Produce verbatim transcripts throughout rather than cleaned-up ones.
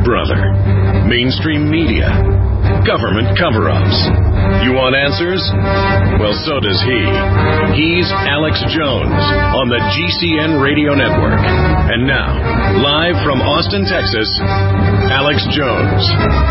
brother. Mainstream media. Government cover-ups. You want answers? Well, so does he. He's Alex Jones on the G C N Radio Network. And now, live from Austin, Texas, Alex Jones.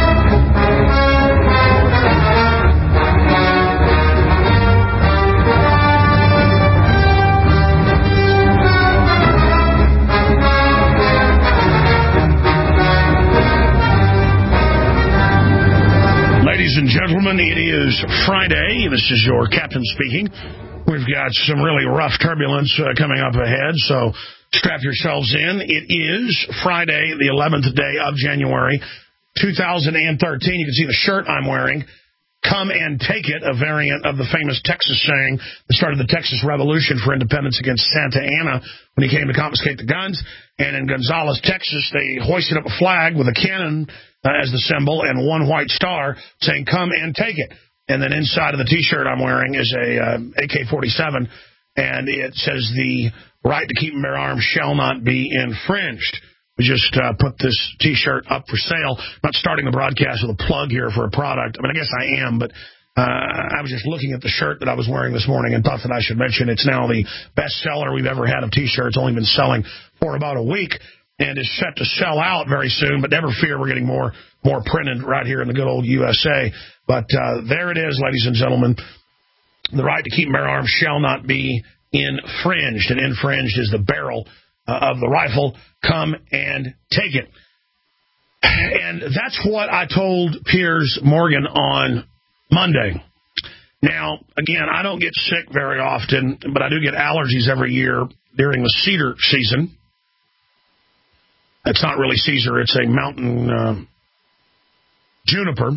Ladies and gentlemen, it is Friday. This is your captain speaking. We've got some really rough turbulence uh, coming up ahead, so strap yourselves in. It is Friday, the eleventh day of January, two thousand thirteen. You can see the shirt I'm wearing. Come and take it, a variant of the famous Texas saying that started the Texas Revolution for Independence against Santa Anna when he came to confiscate the guns. And in Gonzales, Texas, they hoisted up a flag with a cannon uh, as the symbol and one white star saying, come and take it. And then inside of the T-shirt I'm wearing is a uh, A K forty-seven, and it says the right to keep and bear arms shall not be infringed. We just uh, put this T-shirt up for sale. I'm not starting the broadcast with a plug here for a product. I mean, I guess I am, but uh, I was just looking at the shirt that I was wearing this morning and thought that I should mention it's now the best seller we've ever had of T-shirts. Only been selling for about a week and is set to sell out very soon, but never fear, we're getting more more printed right here in the good old U S A. But uh, there it is, ladies and gentlemen. The right to keep and bear arms shall not be infringed, and infringed is the barrel uh, of the rifle. Come and take it. And that's what I told Piers Morgan on Monday. Now, again, I don't get sick very often, but I do get allergies every year during the cedar season. It's not really Caesar, it's a mountain uh, juniper.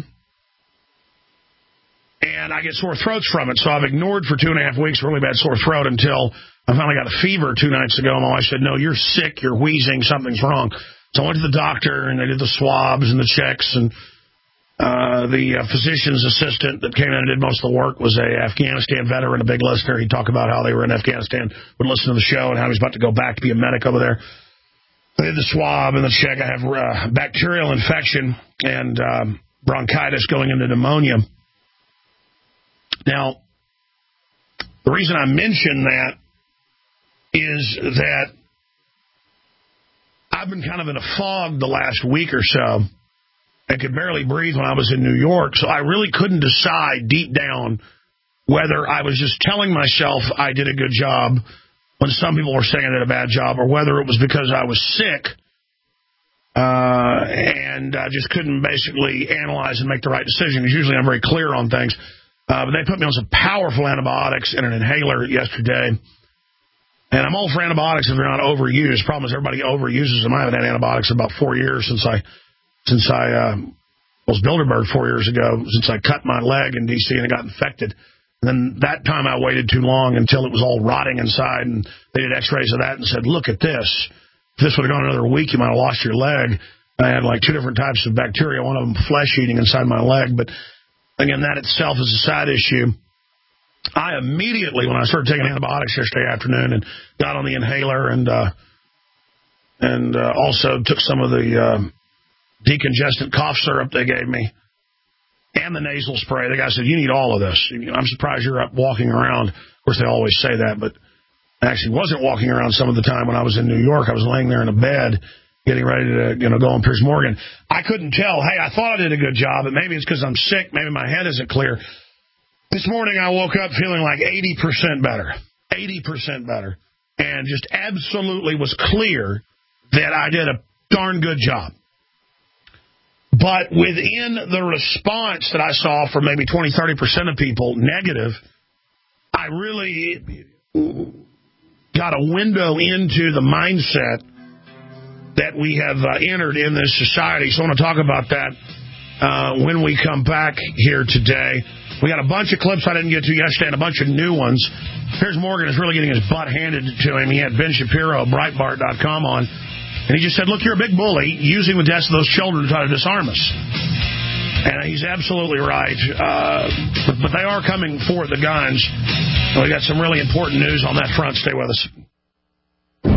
And I get sore throats from it, so I've ignored for two and a half weeks really bad sore throat until I finally got a fever two nights ago, and my wife said, no, you're sick, you're wheezing, something's wrong. So I went to the doctor, and they did the swabs and the checks, and uh, the uh, physician's assistant that came in and did most of the work was a Afghanistan veteran, a big listener. He'd talk about how they were in Afghanistan, would listen to the show, and how he was about to go back to be a medic over there. They did the swab and the check. I have uh, bacterial infection and um, bronchitis going into pneumonia. Now, the reason I mention that is that I've been kind of in a fog the last week or so. I could barely breathe when I was in New York, so I really couldn't decide deep down whether I was just telling myself I did a good job when some people were saying I did a bad job, or whether it was because I was sick uh, and I just couldn't basically analyze and make the right decision, because usually I'm very clear on things. Uh, but they put me on some powerful antibiotics and an inhaler yesterday. And I'm all for antibiotics if they're not overused. Problem is everybody overuses them. I haven't had antibiotics in about four years since I since I uh, was Bilderberg four years ago, since I cut my leg in D C and it got infected. And then that time I waited too long until it was all rotting inside, and they did x-rays of that and said, look at this. If this would have gone another week, you might have lost your leg. I had like two different types of bacteria, one of them flesh-eating inside my leg. But again, that itself is a side issue. I immediately, when I started taking antibiotics yesterday afternoon, and got on the inhaler and uh, and uh, also took some of the uh, decongestant cough syrup they gave me and the nasal spray. The guy said, you need all of this. I'm surprised you're up walking around. Of course, they always say that, but I actually wasn't walking around some of the time when I was in New York. I was laying there in a bed getting ready to, you know, go on Piers Morgan. I couldn't tell. Hey, I thought I did a good job, but maybe it's because I'm sick. Maybe my head isn't clear. This morning I woke up feeling like eighty percent better, eighty percent better, and just absolutely was clear that I did a darn good job. But within the response that I saw from maybe twenty, thirty percent of people, negative, I really got a window into the mindset that we have uh, entered in this society. So I want to talk about that uh, when we come back here today. We got a bunch of clips I didn't get to yesterday and a bunch of new ones. Piers Morgan is really getting his butt handed to him. He had Ben Shapiro, Breitbart dot com on, and he just said, look, you're a big bully using the deaths of those children to try to disarm us. And he's absolutely right. Uh, but, but they are coming for the guns. And we got some really important news on that front. Stay with us.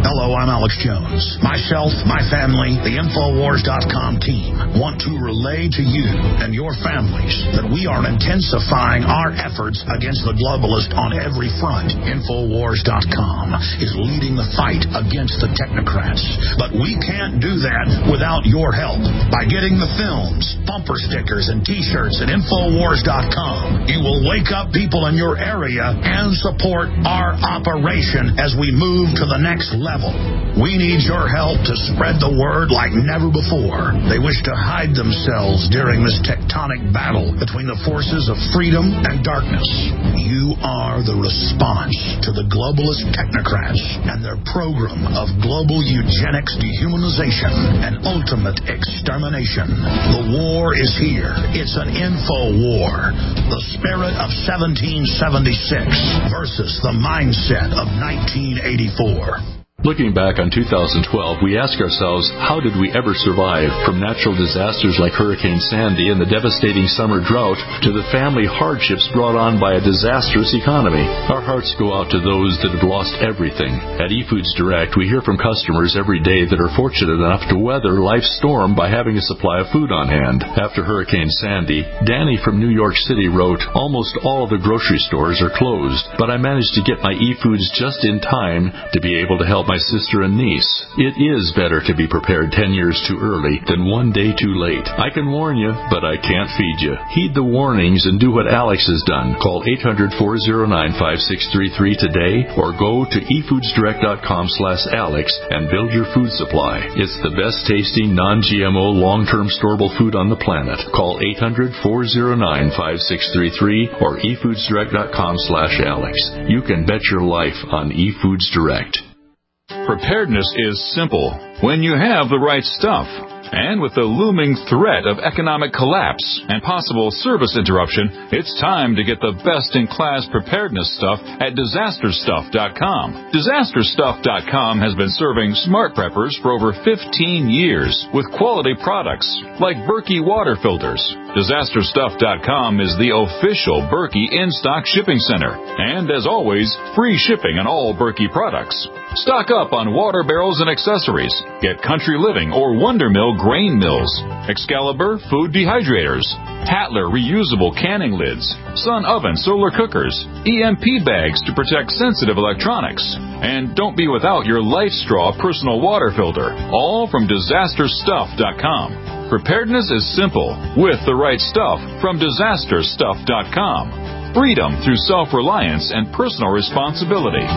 Hello, I'm Alex Jones. Myself, my family, the Infowars dot com team want to relay to you and your families that we are intensifying our efforts against the globalist on every front. Infowars dot com is leading the fight against the technocrats. But we can't do that without your help. By getting the films, bumper stickers, and T-shirts at Infowars dot com, you will wake up people in your area and support our operation as we move to the next level. We need your help to spread the word like never before. They wish to hide themselves during this tectonic battle between the forces of freedom and darkness. You are the response to the globalist technocrats and their program of global eugenics, dehumanization, and ultimate extermination. The war is here. It's an info war. The spirit of seventeen seventy-six versus the mindset of nineteen eighty-four. Looking back on two thousand twelve, we ask ourselves, how did we ever survive from natural disasters like Hurricane Sandy and the devastating summer drought to the family hardships brought on by a disastrous economy? Our hearts go out to those that have lost everything. At eFoods Direct, we hear from customers every day that are fortunate enough to weather life's storm by having a supply of food on hand. After Hurricane Sandy, Danny from New York City wrote, almost all of the grocery stores are closed, but I managed to get my eFoods just in time to be able to help my sister and niece. It is better to be prepared ten years too early than one day too late. I can warn you, but I can't feed you. Heed the warnings and do what Alex has done. Call eight hundred, four oh nine, five six three three today or go to e foods direct dot com slash alex and build your food supply. It's the best tasting, non-G M O, long-term storable food on the planet. Call eight hundred, four oh nine, five six three three or e foods direct dot com slash alex. You can bet your life on eFoods Direct. Preparedness is simple when you have the right stuff. And with the looming threat of economic collapse and possible service interruption, it's time to get the best-in-class preparedness stuff at disaster stuff dot com. disaster stuff dot com has been serving smart preppers for over fifteen years with quality products like Berkey water filters. disaster stuff dot com is the official Berkey in-stock shipping center. And as always, free shipping on all Berkey products. Stock up on water barrels and accessories. Get Country Living or Wonder Mill grain mills, Excalibur food dehydrators, Hatler reusable canning lids, Sun oven solar cookers, E M P bags to protect sensitive electronics, and don't be without your Life Straw personal water filter, all from disaster stuff dot com. Preparedness is simple with the right stuff from disaster stuff dot com. Freedom through self-reliance and personal responsibility.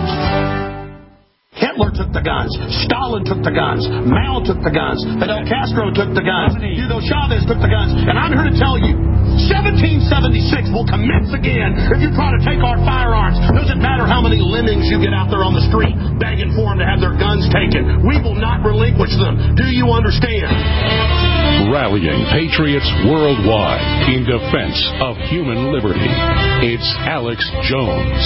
Hitler took the guns. Stalin took the guns. Mao took the guns. Fidel Castro took the guns. Hugo Chavez took the guns. And I'm here to tell you, seventeen seventy-six will commence again if you try to take our firearms. Doesn't matter how many lemmings you get out there on the street begging for them to have their guns taken. We will not relinquish them. Do you understand? Rallying patriots worldwide in defense of human liberty. It's Alex Jones.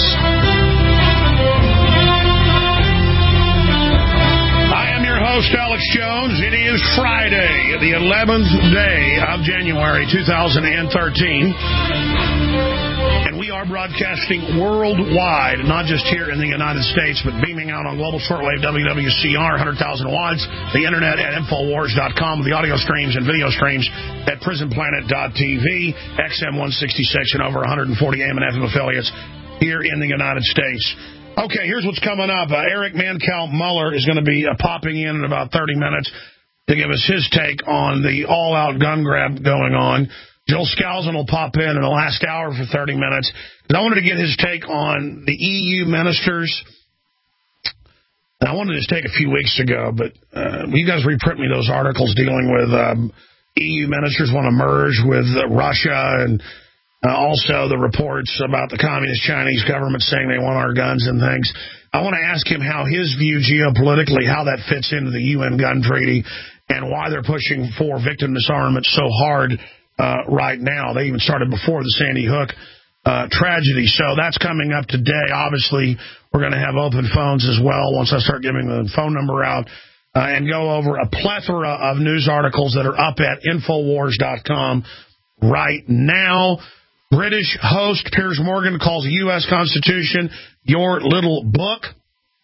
Host Alex Jones. It is Friday, the eleventh day of January two thousand thirteen. And we are broadcasting worldwide, not just here in the United States, but beaming out on global shortwave W W C R, one hundred thousand watts, the internet at Infowars dot com, the audio streams and video streams at prison planet dot t v, X M one sixty-six, and over one hundred forty A M and F M affiliates here in the United States. Okay, here's what's coming up. Uh, Eric Mancow Muller is going to be uh, popping in in about thirty minutes to give us his take on the all-out gun grab going on. Joel Skousen will pop in in the last hour for thirty minutes. And I wanted to get his take on the E U ministers. And I wanted to take a few weeks ago, but uh, you guys reprint me those articles dealing with um, E U ministers want to merge with uh, Russia and Uh, also, the reports about the communist Chinese government saying they want our guns and things. I want to ask him how his view geopolitically, how that fits into the U N gun treaty, and why they're pushing for victim disarmament so hard uh, right now. They even started before the Sandy Hook uh, tragedy. So that's coming up today. Obviously, we're going to have open phones as well once I start giving the phone number out uh, and go over a plethora of news articles that are up at Infowars dot com right now. British host Piers Morgan calls the U S Constitution your little book.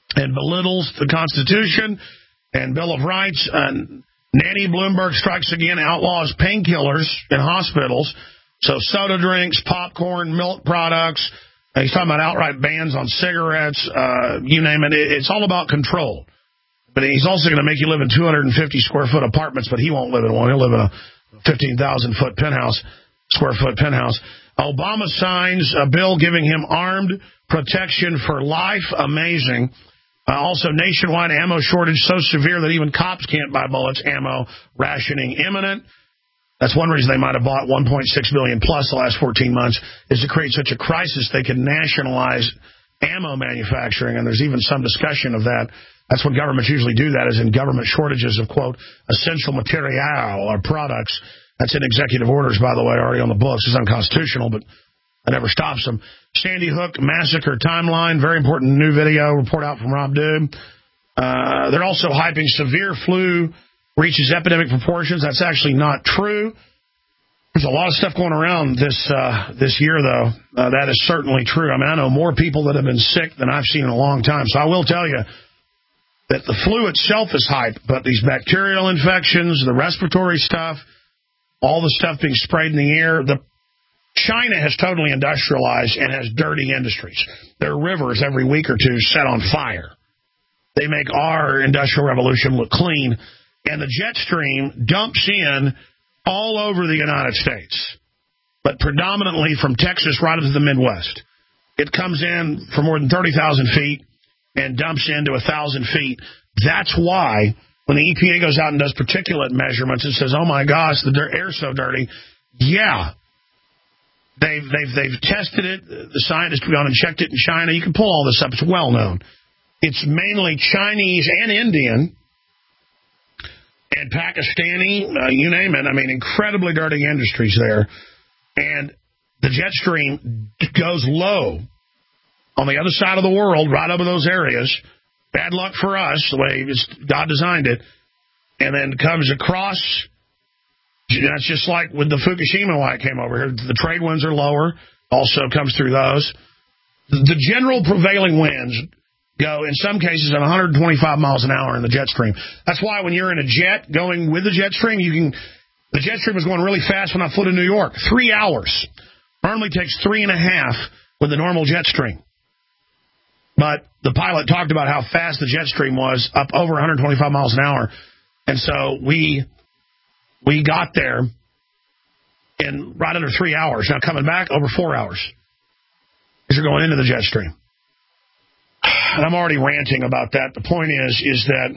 and belittles the Constitution and Bill of Rights. And Nanny Bloomberg strikes again, outlaws painkillers in hospitals. So soda drinks, popcorn, milk products. He's talking about outright bans on cigarettes, uh, you name it. It's all about control. But he's also going to make you live in two hundred fifty square foot apartments, but he won't live in one. He'll live in a fifteen thousand foot penthouse, square foot penthouse. Obama signs a bill giving him armed protection for life. Amazing. Uh, also, nationwide ammo shortage so severe that even cops can't buy bullets. Ammo rationing imminent. That's one reason they might have bought one point six billion dollars plus the last fourteen months, is to create such a crisis they can nationalize ammo manufacturing, and there's even some discussion of that. That's when governments usually do that, is in government shortages of, quote, essential material or products. That's in executive orders, by the way, already on the books. It's unconstitutional, but that never stops them. Sandy Hook massacre timeline, very important new video report out from Rob Dube. Uh, they're also hyping severe flu reaches epidemic proportions. That's actually not true. There's a lot of stuff going around this uh, this year, though. Uh, that is certainly true. I mean, I know more people that have been sick than I've seen in a long time. So I will tell you that the flu itself is hype, but these bacterial infections, the respiratory stuff, all the stuff being sprayed in the air, the China has totally industrialized and has dirty industries. Their rivers every week or two set on fire. They make our industrial revolution look clean, and the jet stream dumps in all over the United States, but predominantly from Texas right into the Midwest. It comes in for more than thirty thousand feet and dumps into one thousand feet. That's why when the E P A goes out and does particulate measurements and says, oh, my gosh, the air's so dirty, yeah, they've, they've, they've tested it. The scientists have gone and checked it in China. You can pull all this up. It's well known. It's mainly Chinese and Indian and Pakistani, uh, you name it. I mean, incredibly dirty industries there. And the jet stream goes low on the other side of the world, right over those areas. Bad luck for us, the way God designed it. And then comes across. That's just like with the Fukushima, why it came over here. The trade winds are lower, also comes through those. The general prevailing winds go, in some cases, at one hundred twenty-five miles an hour in the jet stream. That's why when you're in a jet going with the jet stream, you can. The jet stream was going really fast when I flew to New York. Three hours. Normally takes three and a half with the normal jet stream. But the pilot talked about how fast the jet stream was, up over one hundred twenty-five miles an hour. And so we we got there in right under three hours. Now coming back, over four hours. As you're going into the jet stream. And I'm already ranting about that. The point is, is that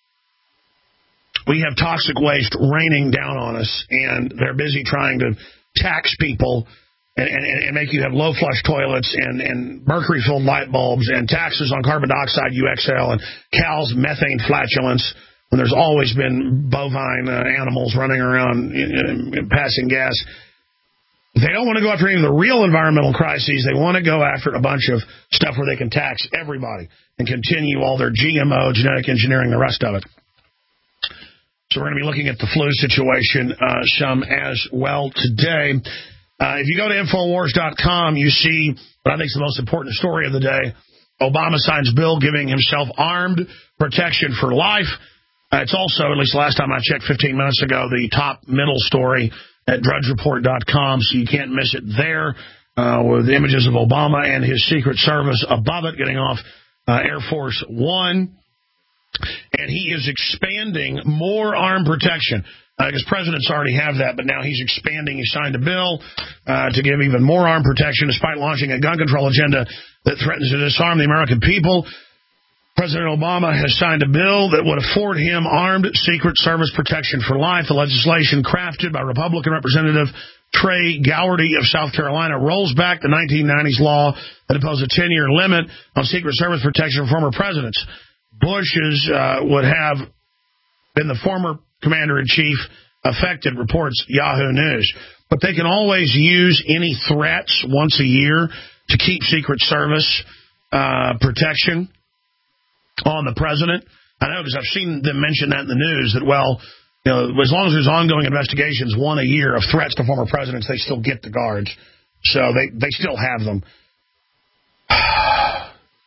we have toxic waste raining down on us, and they're busy trying to tax people and, and, and make you have low flush toilets and, and mercury-filled light bulbs and taxes on carbon dioxide you exhale and cows' methane flatulence when there's always been bovine uh, animals running around uh, passing gas. They don't want to go after any of the real environmental crises. They want to go after a bunch of stuff where they can tax everybody and continue all their G M O, genetic engineering, the rest of it. So we're going to be looking at the flu situation uh, some as well today. Uh, if you go to Infowars dot com, you see what I think is the most important story of the day. Obama signs bill giving himself armed protection for life. Uh, it's also, at least last time I checked fifteen minutes ago, the top middle story at Drudge Report dot com, so you can't miss it there, uh, with images of Obama and his Secret Service above it, getting off uh, Air Force One. And he is expanding more armed protection. Uh, because presidents already have that, but now he's expanding. He signed a bill uh, to give even more armed protection, despite launching a gun control agenda that threatens to disarm the American people. President Obama has signed a bill that would afford him armed Secret Service protection for life. The legislation, crafted by Republican Representative Trey Gowdy of South Carolina, rolls back the nineteen nineties law that imposed a ten-year limit on Secret Service protection for former presidents. Bush's uh, would have been the former commander-in-chief affected, reports Yahoo News. But they can always use any threats once a year to keep Secret Service uh, protection on the president. I know because I've seen them mention that in the news, that, well, you know, as long as there's ongoing investigations, one a year of threats to former presidents, they still get the guards. So they, they still have them.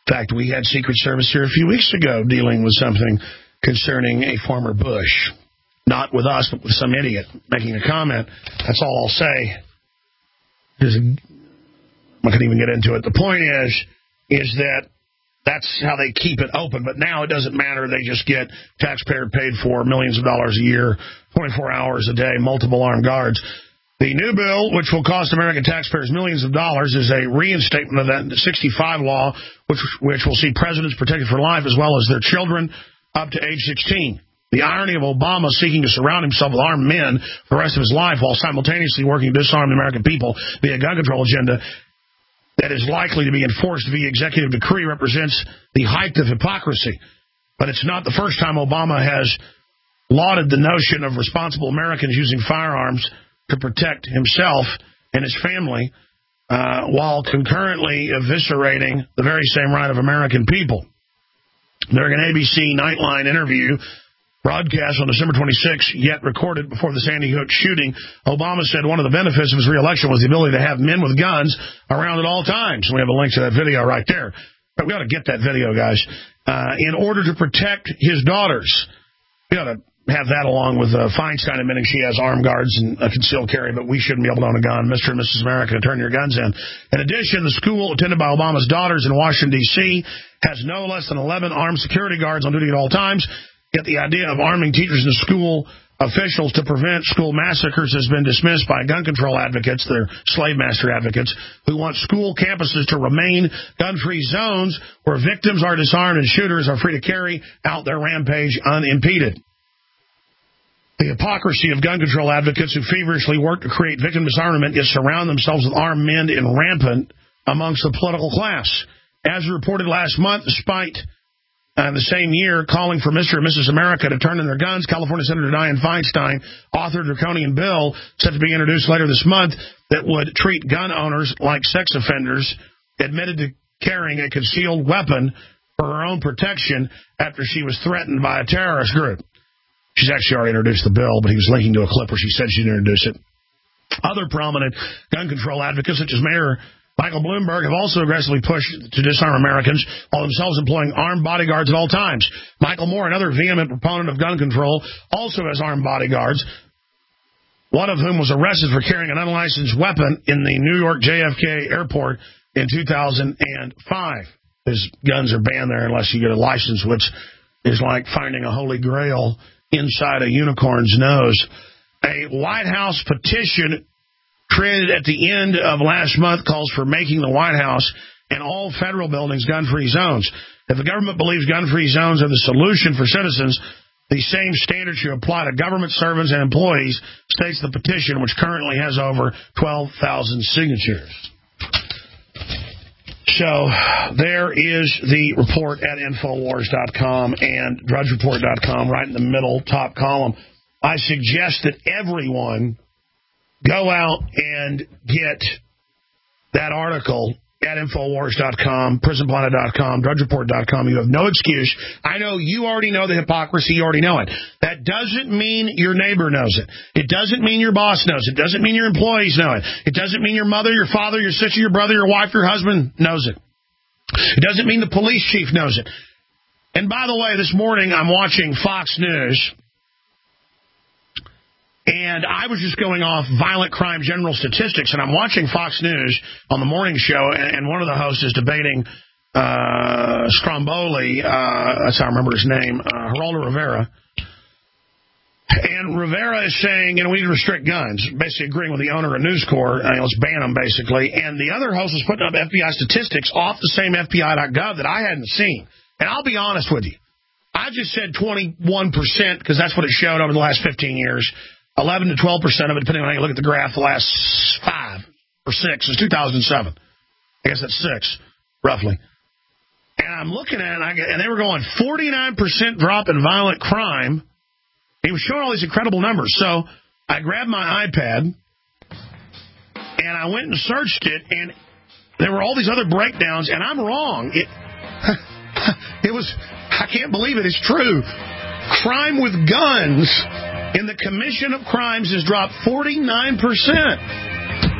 In fact, we had Secret Service here a few weeks ago dealing with something concerning a former Bush. Not with us, but with some idiot making a comment. That's all I'll say. There's a, I can't even get into it. The point is, is that that's how they keep it open. But now it doesn't matter. They just get taxpayer paid for millions of dollars a year, twenty-four hours a day, multiple armed guards. The new bill, which will cost American taxpayers millions of dollars, is a reinstatement of that sixty-five law, which which will see presidents protected for life as well as their children up to age sixteen. The irony of Obama seeking to surround himself with armed men for the rest of his life while simultaneously working to disarm the American people via gun control agenda that is likely to be enforced via executive decree represents the height of hypocrisy. But it's not the first time Obama has lauded the notion of responsible Americans using firearms to protect himself and his family uh, while concurrently eviscerating the very same right of American people. During an A B C Nightline interview broadcast on December twenty-sixth, yet recorded before the Sandy Hook shooting, Obama said one of the benefits of his reelection was the ability to have men with guns around at all times. And we have a link to that video right there. But we ought to get that video, guys. Uh, in order to protect his daughters. We ought to have that along with uh, Feinstein admitting she has armed guards and a concealed carry, but we shouldn't be able to own a gun. Mister and Missus America, turn your guns in. In addition, the school attended by Obama's daughters in Washington, D C has no less than eleven armed security guards on duty at all times. Yet the idea of arming teachers and school officials to prevent school massacres has been dismissed by gun control advocates, their slave master advocates, who want school campuses to remain gun-free zones where victims are disarmed and shooters are free to carry out their rampage unimpeded. The hypocrisy of gun control advocates who feverishly work to create victim disarmament yet surround themselves with armed men in rampant amongst the political class. As reported last month, despite uh, the same year calling for Mister and Missus America to turn in their guns, California Senator Dianne Feinstein authored a draconian bill set to be introduced later this month that would treat gun owners like sex offenders admitted to carrying a concealed weapon for her own protection after she was threatened by a terrorist group. She's actually already introduced the bill, but he was linking to a clip where she said she'd introduce it. Other prominent gun control advocates, such as Mayor Michael Bloomberg, have also aggressively pushed to disarm Americans while themselves employing armed bodyguards at all times. Michael Moore, another vehement proponent of gun control, also has armed bodyguards, one of whom was arrested for carrying an unlicensed weapon in the New York J F K airport in two thousand five. His guns are banned there unless you get a license, which is like finding a holy grail inside a unicorn's nose. A White House petition created at the end of last month calls for making the White House and all federal buildings gun-free zones. If the government believes gun-free zones are the solution for citizens, the same standard should apply to government servants and employees, states the petition, which currently has over twelve thousand signatures. So there is the report at Infowars dot com and Drudge Report dot com right in the middle, top column. I suggest that everyone go out and get that article at Infowars dot com, Prison Planet dot com, Drudge Report dot com. You have no excuse. I know you already know the hypocrisy. You already know it. That doesn't mean your neighbor knows it. It doesn't mean your boss knows it. It doesn't mean your employees know it. It doesn't mean your mother, your father, your sister, your brother, your wife, your husband knows it. It doesn't mean the police chief knows it. And by the way, this morning I'm watching Fox News, and I was just going off violent crime general statistics, and I'm watching Fox News on the morning show, and one of the hosts is debating uh, Stromboli, uh, that's how I remember his name, uh, Geraldo Rivera. And Rivera is saying, you know, we need to restrict guns, basically agreeing with the owner of News Corp. Uh, let's ban them, basically. And the other host was putting up F B I statistics off the same F B I dot gov that I hadn't seen. And I'll be honest with you. I just said twenty-one percent because that's what it showed over the last fifteen years. eleven to twelve percent of it, depending on how you look at the graph, the last five or six since two thousand seven. I guess that's six, roughly. And I'm looking at it, and, I get, and they were going forty-nine percent drop in violent crime. He was showing all these incredible numbers. So I grabbed my iPad, and I went and searched it, and there were all these other breakdowns, and I'm wrong. It, it was, I can't believe it. It's true. Crime with guns in the commission of crimes has dropped forty-nine percent.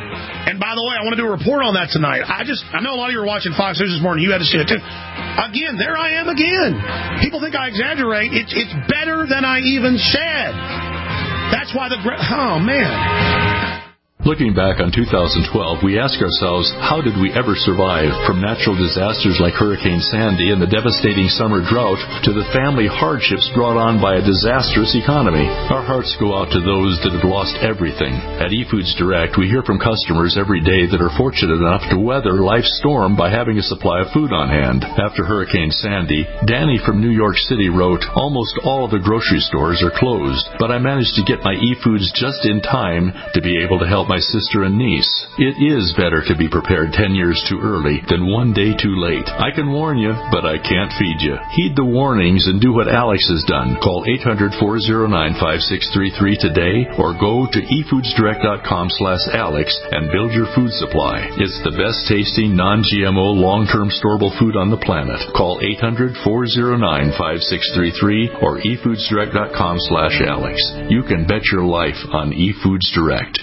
And by the way, I want to do a report on that tonight. I just, I know a lot of you are watching Fox News this morning. You had to see it too. Again, there I am again. People think I exaggerate. It's it's better than I even said. That's why the, oh man. Looking back on two thousand twelve, we ask ourselves, how did we ever survive from natural disasters like Hurricane Sandy and the devastating summer drought to the family hardships brought on by a disastrous economy? Our hearts go out to those that have lost everything. At eFoods Direct, we hear from customers every day that are fortunate enough to weather life's storm by having a supply of food on hand. After Hurricane Sandy, Danny from New York City wrote, almost all of the grocery stores are closed, but I managed to get my eFoods just in time to be able to help my sister and niece. It is better to be prepared ten years too early than one day too late. I can warn you, but I can't feed you. Heed the warnings and do what Alex has done. Call eight hundred, four oh nine, five six three three today or go to e foods direct dot com slash alex and build your food supply. It's the best tasting, non-G M O, long-term storable food on the planet. Call eight hundred, four oh nine, five six three three or e foods direct dot com slash alex. You can bet your life on eFoods Direct.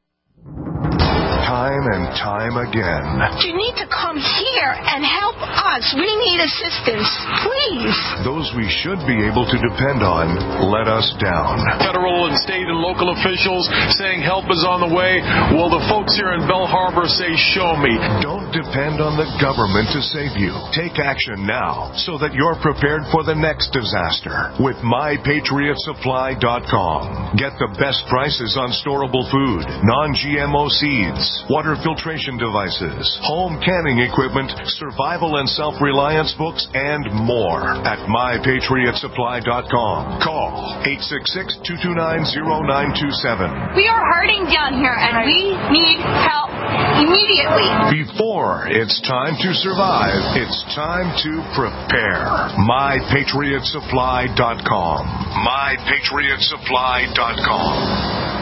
Time and time again. You need to come here and help us. We need assistance, please. Those we should be able to depend on let us down. Federal and state and local officials saying help is on the way. Well, the folks here in Bell Harbor say, show me. Don't depend on the government to save you. Take action now so that you're prepared for the next disaster with my patriot supply dot com. Get the best prices on storable food, non-G M O seeds, water filtration devices, home canning equipment, survival and self-reliance books, and more at my patriot supply dot com. Call eight six six, two two nine, zero nine two seven. We are hurting down here, and we need help immediately. Before it's time to survive, it's time to prepare. my patriot supply dot com. my patriot supply dot com.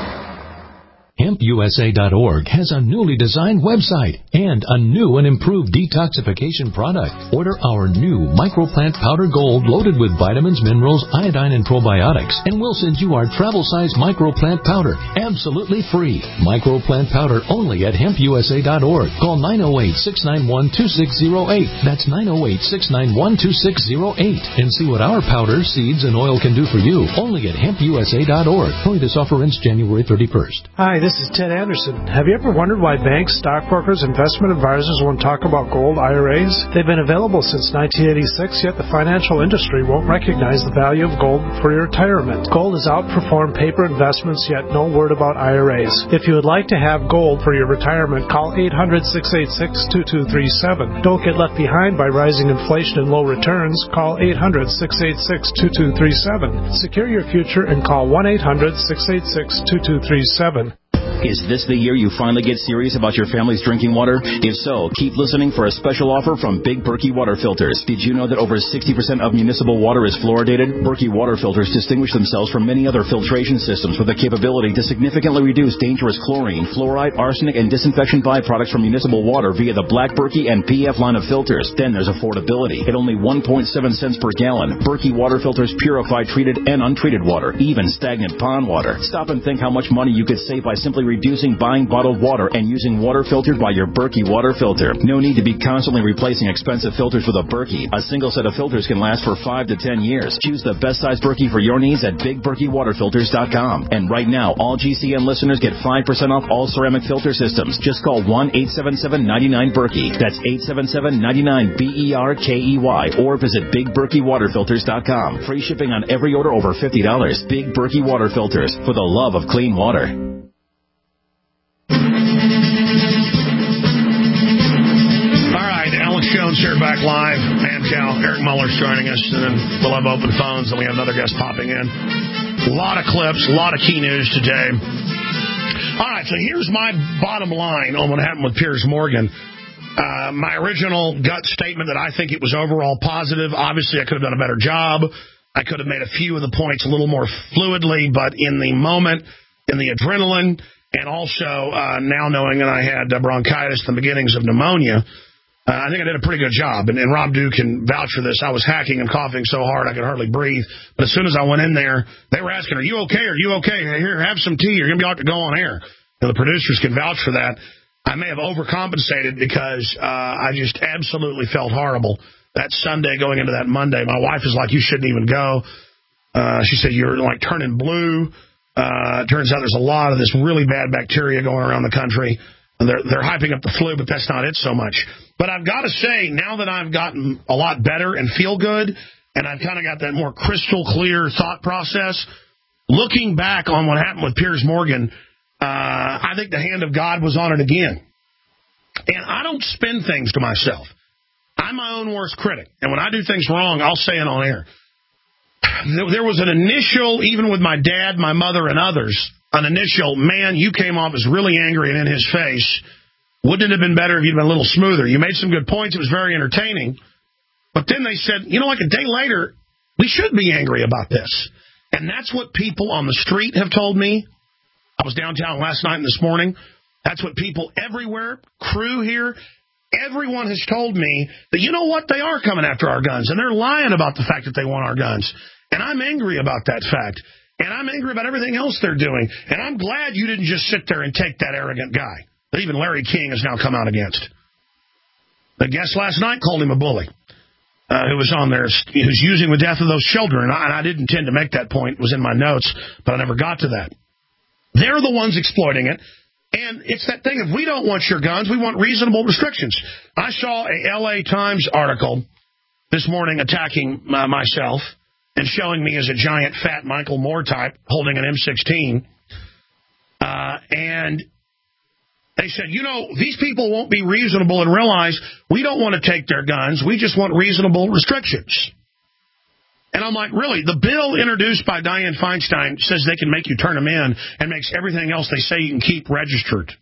hemp u s a dot org has a newly designed website and a new and improved detoxification product. Order our new Microplant Powder Gold loaded with vitamins, minerals, iodine, and probiotics, and we'll send you our travel-size Microplant Powder absolutely free. Microplant Powder only at hemp u s a dot org. Call nine oh eight, six nine one, two six oh eight. That's nine oh eight, six nine one, two six oh eight. And see what our powder, seeds, and oil can do for you only at hemp u s a dot org. Only this offer ends January thirty-first. Hi, this This is Ted Anderson. Have you ever wondered why banks, stockbrokers, investment advisors won't talk about gold I R As? They've been available since nineteen eighty-six, yet the financial industry won't recognize the value of gold for your retirement. Gold has outperformed paper investments, yet no word about I R As. If you would like to have gold for your retirement, call eight hundred, six eight six, two two three seven. Don't get left behind by rising inflation and low returns. Call eight hundred, six eight six, two two three seven. Secure your future and call one eight hundred, six eight six, two two three seven. Is this the year you finally get serious about your family's drinking water? If so, keep listening for a special offer from Big Berkey Water Filters. Did you know that over sixty percent of municipal water is fluoridated? Berkey Water Filters distinguish themselves from many other filtration systems with the capability to significantly reduce dangerous chlorine, fluoride, arsenic, and disinfection byproducts from municipal water via the Black Berkey and P F line of filters. Then there's affordability. At only one point seven cents per gallon, Berkey Water Filters purify treated and untreated water, even stagnant pond water. Stop and think how much money you could save by simply reducing buying bottled water and using water filtered by your Berkey water filter. No need to be constantly replacing expensive filters with a Berkey. A single set of filters can last for five to ten years. Choose the best size Berkey for your needs at big berkey water filters dot com. And right now, all G C N listeners get five percent off all ceramic filter systems. Just call one eight seven seven, nine nine, Berkey. That's eight seven seven, nine nine, B E R K E Y. Or visit big berkey water filters dot com. Free shipping on every order over fifty dollars. Big Berkey Water Filters, for the love of clean water. Jones here back live. Am Cal, Eric Muller's joining us, and then we'll have open phones, and we have another guest popping in. A lot of clips, a lot of key news today. All right, so here's my bottom line on what happened with Piers Morgan. Uh, my original gut statement that I think it was overall positive. Obviously, I could have done a better job. I could have made a few of the points a little more fluidly, but in the moment, in the adrenaline, and also uh, now knowing that I had uh, bronchitis, the beginnings of pneumonia, Uh, I think I did a pretty good job, and, and Rob Duke can vouch for this. I was hacking and coughing so hard I could hardly breathe. But as soon as I went in there, they were asking, are you okay? Are you okay? Here, have some tea. You're going to be able to go on air. And the producers can vouch for that. I may have overcompensated because uh, I just absolutely felt horrible that Sunday going into that Monday. My wife is like, you shouldn't even go. Uh, she said, you're like turning blue. Uh, it turns out there's a lot of this really bad bacteria going around the country. They're, they're hyping up the flu, but that's not it so much. But I've got to say, now that I've gotten a lot better and feel good, and I've kind of got that more crystal clear thought process, looking back on what happened with Piers Morgan, uh, I think the hand of God was on it again. And I don't spin things to myself. I'm my own worst critic. And when I do things wrong, I'll say it on air. There was an initial, even with my dad, my mother, and others, an initial, man, you came off as really angry and in his face. Wouldn't it have been better if you'd been a little smoother? You made some good points. It was very entertaining. But then they said, you know, like a day later, we should be angry about this. And that's what people on the street have told me. I was downtown last night and this morning. That's what people everywhere, crew here, everyone has told me that, you know what, they are coming after our guns. And they're lying about the fact that they want our guns. And I'm angry about that fact. And I'm angry about everything else they're doing. And I'm glad you didn't just sit there and take that arrogant guy that even Larry King has now come out against. The guest last night called him a bully. Uh, who was on there, who's using the death of those children. And I, and I didn't intend to make that point. It was in my notes, but I never got to that. They're the ones exploiting it. And it's that thing, if we don't want your guns, we want reasonable restrictions. I saw a L A Times article this morning attacking uh, myself and showing me as a giant, fat Michael Moore type holding an M sixteen. Uh, and they said, you know, these people won't be reasonable and realize we don't want to take their guns. We just want reasonable restrictions. And I'm like, really? The bill introduced by Dianne Feinstein says they can make you turn them in and makes everything else they say you can keep registered.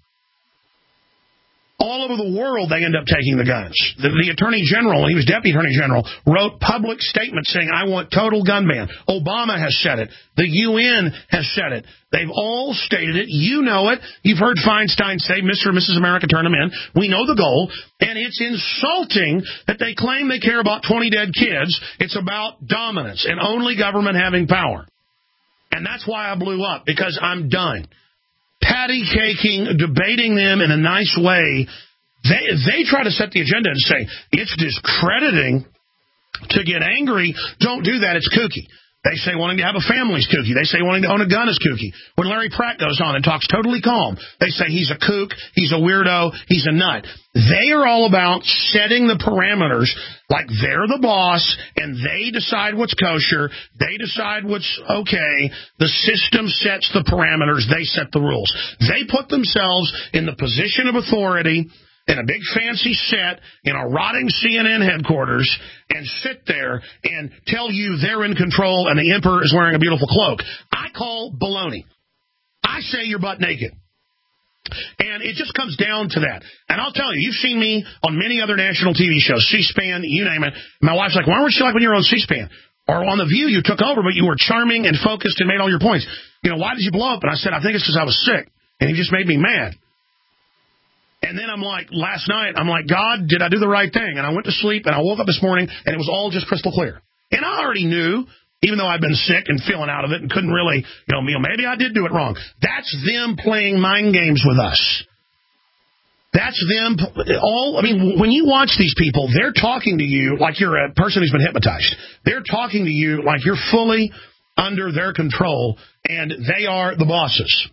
All over the world, they end up taking the guns. The, the Attorney General, he was Deputy Attorney General, wrote public statements saying, I want total gun ban. Obama has said it. The U N has said it. They've all stated it. You know it. You've heard Feinstein say, Mister and Missus America, turn them in. We know the goal. And it's insulting that they claim they care about twenty dead kids. It's about dominance and only government having power. And that's why I blew up, because I'm done. Patty caking, debating them in a nice way. They they try to set the agenda and say, it's discrediting to get angry. Don't do that. It's kooky. They say wanting to have a family is kooky. They say wanting to own a gun is kooky. When Larry Pratt goes on and talks totally calm, they say he's a kook, he's a weirdo, he's a nut. They are all about setting the parameters like they're the boss, and they decide what's kosher, they decide what's okay. The system sets the parameters, they set the rules. They put themselves in the position of authority in a big fancy set in a rotting C N N headquarters and sit there and tell you they're in control and the emperor is wearing a beautiful cloak. I call baloney. I say you're butt naked. And it just comes down to that. And I'll tell you, you've seen me on many other national T V shows, C-SPAN, you name it. My wife's like, why weren't you like when you were on C-SPAN? Or on The View, you took over, but you were charming and focused and made all your points. You know, why did you blow up? And I said, I think it's because I was sick. And he just made me mad. And then I'm like, last night, I'm like, God, did I do the right thing? And I went to sleep, and I woke up this morning, and it was all just crystal clear. And I already knew, even though I'd been sick and feeling out of it and couldn't really, you know, maybe I did do it wrong. That's them playing mind games with us. That's them all. I mean, when you watch these people, they're talking to you like you're a person who's been hypnotized. They're talking to you like you're fully under their control, and they are the bosses.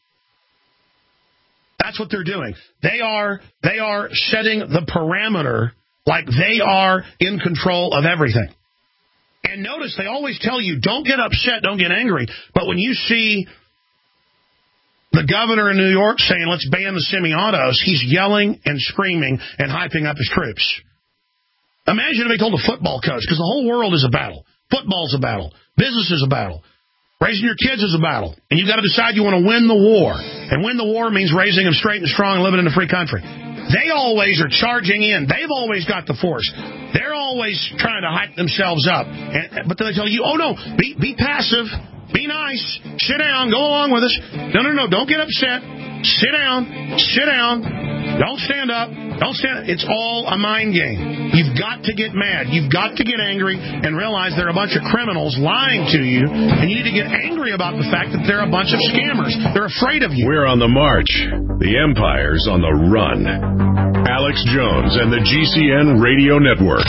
That's what they're doing. They are they are setting the parameter like they are in control of everything. And notice they always tell you, don't get upset, don't get angry. But when you see the governor in New York saying, let's ban the semi-autos, he's yelling and screaming and hyping up his troops. Imagine if they told a football coach, because the whole world is a battle. Football's a battle. Business is a battle. Raising your kids is a battle. And you've got to decide you want to win the war. And win the war means raising them straight and strong and living in a free country. They always are charging in. They've always got the force. They're always trying to hype themselves up. And, but then they tell you, oh, no, be, be passive. Be nice. Sit down. Go along with us. No, no, no. Don't get upset. Sit down. Sit down. Don't stand up. Don't stand up. It's all a mind game. You've got to get mad. You've got to get angry and realize they're a bunch of criminals lying to you, and you need to get angry about the fact that they're a bunch of scammers. They're afraid of you. We're on the march. The empire's on the run. Alex Jones and the G C N Radio Network.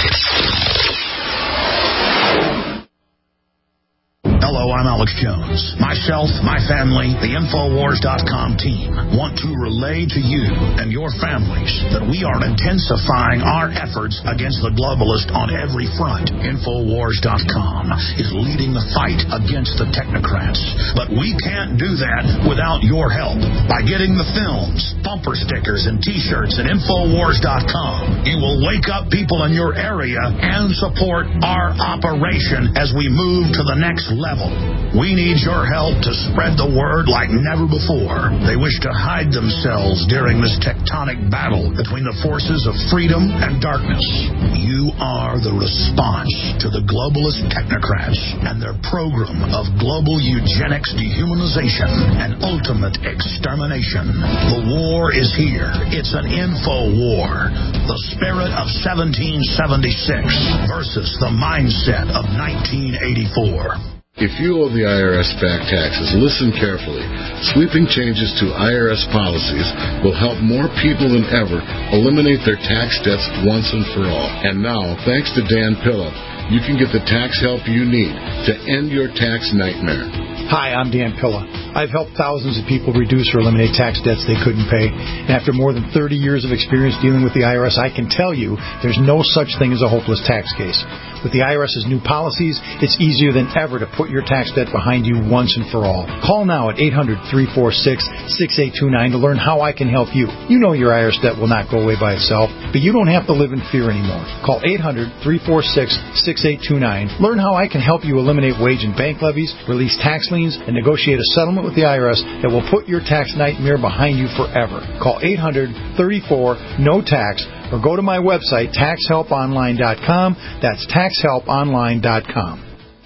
Hello, I'm Alex Jones. Myself, my family, the Infowars dot com team want to relay to you and your families that we are intensifying our efforts against the globalist on every front. Infowars dot com is leading the fight against the technocrats. But we can't do that without your help. By getting the films, bumper stickers, and T-shirts at Infowars dot com, you will wake up people in your area and support our operation as we move to the next level. We need your help to spread the word like never before. They wish to hide themselves during this tectonic battle between the forces of freedom and darkness. You are the response to the globalist technocrats and their program of global eugenics, dehumanization, and ultimate extermination. The war is here. It's an info war. The spirit of seventeen seventy-six versus the mindset of nineteen eighty-four. If you owe the I R S back taxes, listen carefully. Sweeping changes to I R S policies will help more people than ever eliminate their tax debts once and for all. And now, thanks to Dan Pilla, you can get the tax help you need to end your tax nightmare. Hi, I'm Dan Pilla. I've helped thousands of people reduce or eliminate tax debts they couldn't pay. And after more than thirty years of experience dealing with the I R S, I can tell you there's no such thing as a hopeless tax case. With the I R S's new policies, it's easier than ever to put your tax debt behind you once and for all. Call now at eight hundred, three four six, six eight two nine to learn how I can help you. You know your I R S debt will not go away by itself, but you don't have to live in fear anymore. Call eight hundred, three four six, six eight two nine. Learn how I can help you eliminate wage and bank levies, release tax liens, and negotiate a settlement with the I R S that will put your tax nightmare behind you forever. Call eight hundred, thirty-four, no tax or go to my website, tax help online dot com. That's tax help online dot com.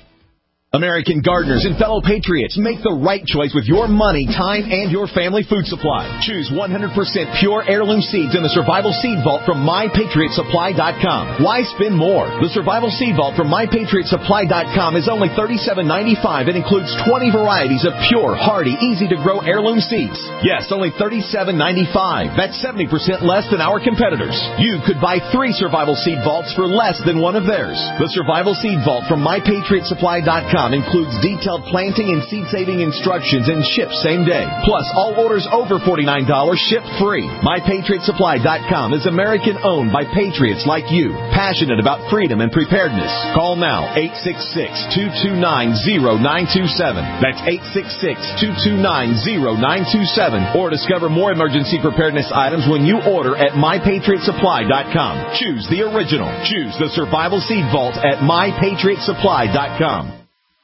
American gardeners and fellow patriots, make the right choice with your money, time, and your family food supply. Choose one hundred percent pure heirloom seeds in the Survival Seed Vault from my patriot supply dot com. Why spend more? The Survival Seed Vault from my patriot supply dot com is only thirty-seven ninety-five and includes twenty varieties of pure, hardy, easy-to-grow heirloom seeds. Yes, only thirty-seven ninety-five. That's seventy percent less than our competitors. You could buy three Survival Seed Vaults for less than one of theirs. The Survival Seed Vault from my patriot supply dot com includes detailed planting and seed-saving instructions and ships same day. Plus, all orders over forty-nine dollars ship free. my patriot supply dot com is American-owned by patriots like you, passionate about freedom and preparedness. Call now, eight six six, two two nine, zero nine two seven. That's eight six six, two two nine, zero nine two seven. Or discover more emergency preparedness items when you order at my patriot supply dot com. Choose the original. Choose the Survival Seed Vault at my patriot supply dot com.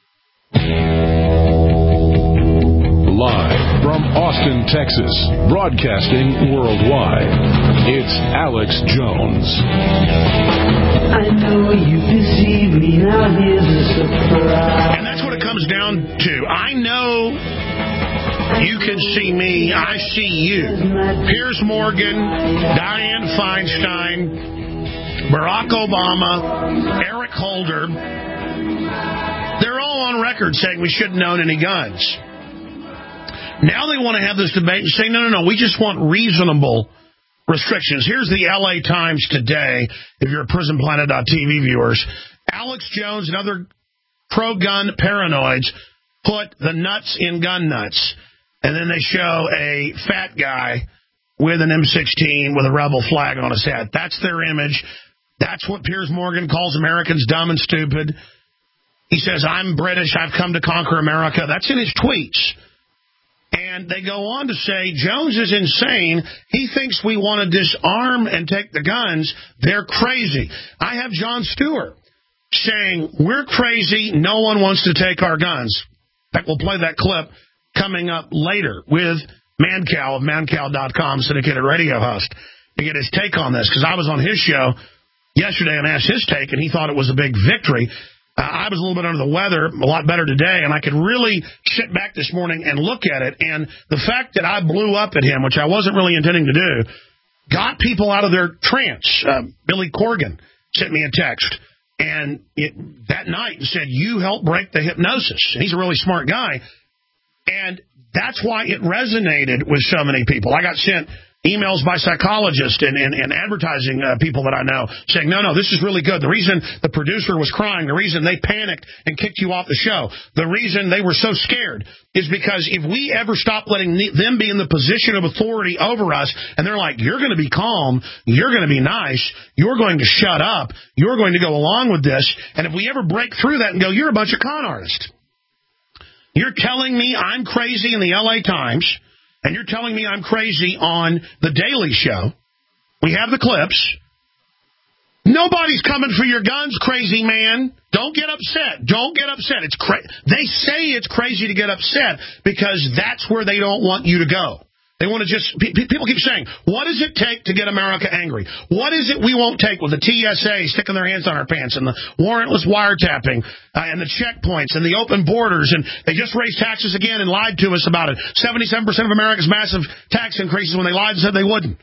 Live from Austin, Texas, broadcasting worldwide, it's Alex Jones. I know you deceived me, now here's a surprise. And that's what it comes down to. I know you can see me, I see you. Piers Morgan, Dianne Feinstein, Barack Obama, Eric Holder. They're all on record saying we shouldn't own any guns. Now they want to have this debate and say, no, no, no, we just want reasonable restrictions. Here's the L A Times today, if you're prison planet dot T V viewers. Alex Jones and other pro-gun paranoids put the nuts in gun nuts. And then they show a fat guy with an M sixteen with a rebel flag on his head. That's their image. That's what Piers Morgan calls Americans dumb and stupid. He says, I'm British, I've come to conquer America. That's in his tweets. And they go on to say, Jones is insane. He thinks we want to disarm and take the guns. They're crazy. I have Jon Stewart saying, we're crazy. No one wants to take our guns. In fact, we'll play that clip coming up later with Mancow of Mancow dot com, syndicated radio host, to get his take on this. Because I was on his show yesterday and asked his take, and he thought it was a big victory. Uh, I was a little bit under the weather, a lot better today, and I could really sit back this morning and look at it. And the fact that I blew up at him, which I wasn't really intending to do, got people out of their trance. Uh, Billy Corgan sent me a text, and it, that night said, you helped break the hypnosis. And he's a really smart guy, and that's why it resonated with so many people. I got sent emails by psychologists and, and, and advertising uh, people that I know saying, no, no, this is really good. The reason the producer was crying, the reason they panicked and kicked you off the show, the reason they were so scared is because if we ever stop letting them be in the position of authority over us, and they're like, you're going to be calm, you're going to be nice, you're going to shut up, you're going to go along with this, and if we ever break through that and go, you're a bunch of con artists. You're telling me I'm crazy in the L A Times, and you're telling me I'm crazy on The Daily Show. We have the clips. Nobody's coming for your guns, crazy man. Don't get upset. Don't get upset. It's cra- They say it's crazy to get upset because that's where they don't want you to go. They want to just, pe- people keep saying, what does it take to get America angry? What is it we won't take with the T S A sticking their hands on our pants and the warrantless wiretapping uh, and the checkpoints and the open borders, and they just raised taxes again and lied to us about it. seventy-seven percent of America's massive tax increases when they lied and said they wouldn't.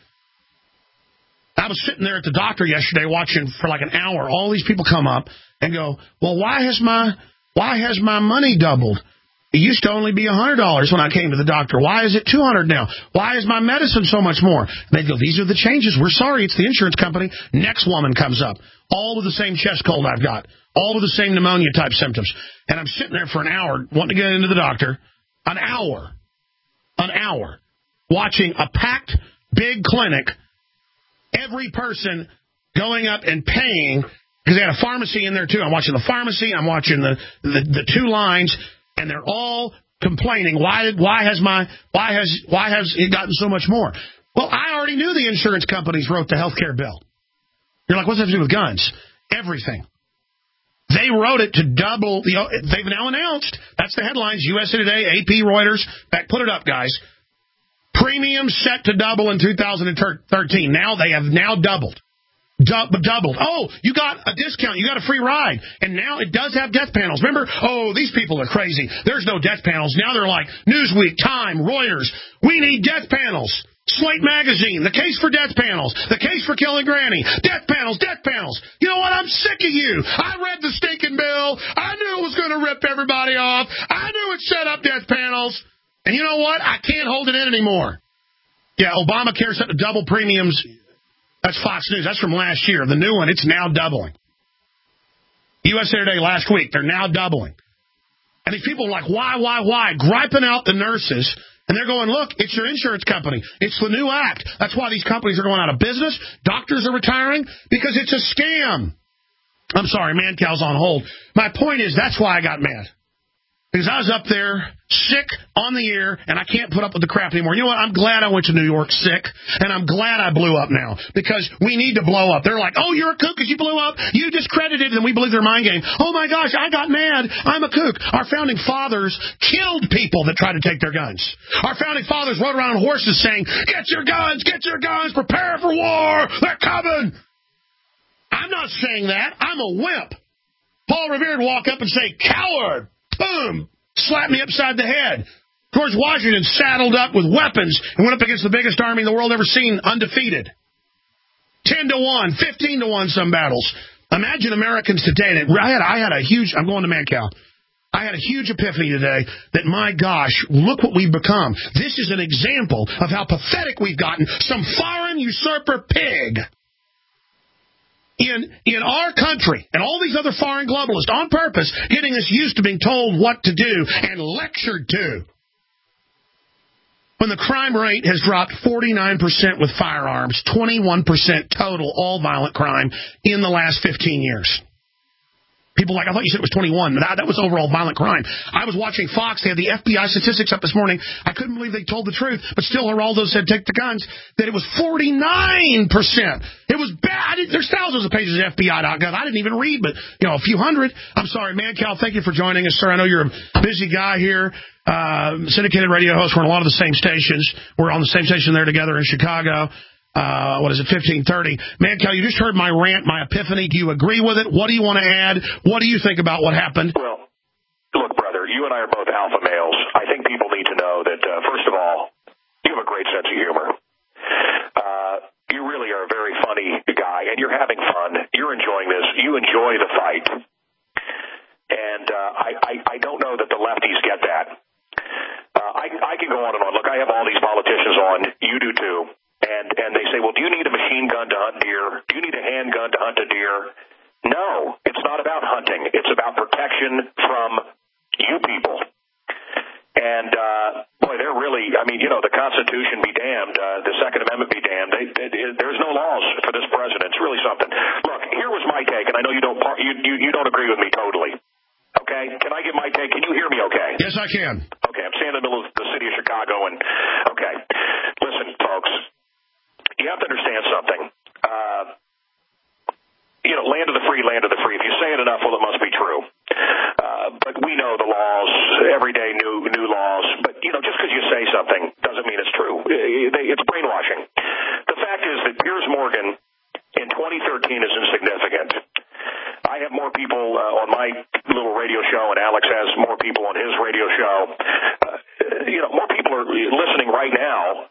I was sitting there at the doctor yesterday watching for like an hour. All these people come up and go, well, why has my, why has my money doubled? It used to only be one hundred dollars when I came to the doctor. Why is it two hundred dollars now? Why is my medicine so much more? And they go, these are the changes. We're sorry. It's the insurance company. Next woman comes up. All with the same chest cold I've got. All with the same pneumonia-type symptoms. And I'm sitting there for an hour wanting to get into the doctor. An hour. An hour. Watching a packed, big clinic. Every person going up and paying. Because they had a pharmacy in there, too. I'm watching the pharmacy. I'm watching the, the, the two lines. And they're all complaining, why did, why has my why has why has it gotten so much more? Well, I already knew the insurance companies wrote the health care bill. You're like, what's that to do with guns? Everything. They wrote it to double the. They've now announced. That's the headlines. U S A Today, A P, Reuters. Back, put it up, guys. Premiums set to double in two thousand thirteen. Now they have now doubled. Du- doubled. Oh, you got a discount. You got a free ride. And now it does have death panels. Remember? Oh, these people are crazy. There's no death panels. Now they're like Newsweek, Time, Reuters. We need death panels. Slate Magazine, the case for death panels. The case for killing Granny. Death panels, death panels. You know what? I'm sick of you. I read the stinking bill. I knew it was going to rip everybody off. I knew it set up death panels. And you know what? I can't hold it in anymore. Yeah, Obamacare set to double premiums. That's Fox News. That's from last year. The new one, it's now doubling. U S A Today last week, they're now doubling. And these people are like, why, why, why? Griping out the nurses. And they're going, look, it's your insurance company. It's the new act. That's why these companies are going out of business. Doctors are retiring because it's a scam. I'm sorry, Mancow's on hold. My point is, that's why I got mad. Because I was up there, sick, on the air, and I can't put up with the crap anymore. You know what? I'm glad I went to New York sick, and I'm glad I blew up now. Because we need to blow up. They're like, oh, you're a kook because you blew up. You discredited, and we believe their mind game. Oh, my gosh, I got mad. I'm a kook. Our founding fathers killed people that tried to take their guns. Our founding fathers rode around on horses saying, get your guns, get your guns, prepare for war. They're coming. I'm not saying that. I'm a wimp. Paul Revere would walk up and say, coward. Boom! Slapped me upside the head. George Washington saddled up with weapons and went up against the biggest army the world ever seen, undefeated. Ten to one, fifteen to one, some battles. Imagine Americans today. And I had, I had a huge. I'm going to Mancow. I had a huge epiphany today that, my gosh, look what we've become. This is an example of how pathetic we've gotten. Some foreign usurper pig. In in our country and all these other foreign globalists on purpose getting us used to being told what to do and lectured to. When the crime rate has dropped forty-nine percent with firearms, twenty-one percent total all violent crime in the last fifteen years. People are like, I thought you said it was twenty-one. That, that was overall violent crime. I was watching Fox. They had the F B I statistics up this morning. I couldn't believe they told the truth. But still, Geraldo said, take the guns. That it was forty-nine percent. It was bad. There's thousands of pages at F B I dot gov. I didn't even read, but, you know, a few hundred. I'm sorry, Mancow, thank you for joining us, sir. I know you're a busy guy here. Uh, syndicated radio host. We're on a lot of the same stations. We're on the same station there together in Chicago. Uh, what is it, fifteen thirty. Mancow, you just heard my rant, my epiphany. Do you agree with it? What do you want to add? What do you think about what happened? Well, look, brother, you and I are both alpha males. I think people need to know that, uh, first of all, you have a great sense of humor. Uh, you really are a very funny guy, and you're having fun. You're enjoying this. You enjoy the fight. And uh, I, I, I don't know that the lefties get that. Uh, I, I can go on and on. Look, I have all these politicians on. You do too. And, and they say, well, do you need a machine gun to hunt deer? Do you need a handgun to hunt a deer? No, it's not about hunting. It's about protection from you people. And, uh, boy, they're really, I mean, you know, the Constitution be damned, uh, the Second Amendment be damned. They, they, there's no laws for this president. It's really something. Look, here was my take, and I know you don't, you, you, you don't agree with me totally. Okay? Can I give my take? Can you hear me okay? Yes, I can. Okay, I'm standing in the middle of the city of Chicago, and, okay. Listen, folks, you have to understand something. Uh, you know, land of the free, land of the free. If you say it enough, well, it must be true. Uh, but we know the laws, every day new new laws. But, you know, just because you say something doesn't mean it's true. It's brainwashing. The fact is that Piers Morgan in twenty thirteen is insignificant. I have more people uh, on my little radio show, and Alex has more people on his radio show. Uh, you know, more people are listening right now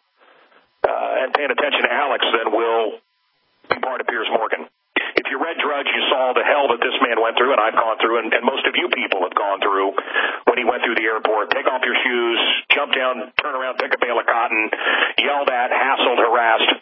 uh, and paying attention to Alex than will be part of Piers Morgan. If you read Drudge, you saw the hell that this man went through, and I've gone through, and, and most of you people have gone through when he went through the airport. Take off your shoes, jump down, turn around, pick a bale of cotton, yelled at, hassled, harassed.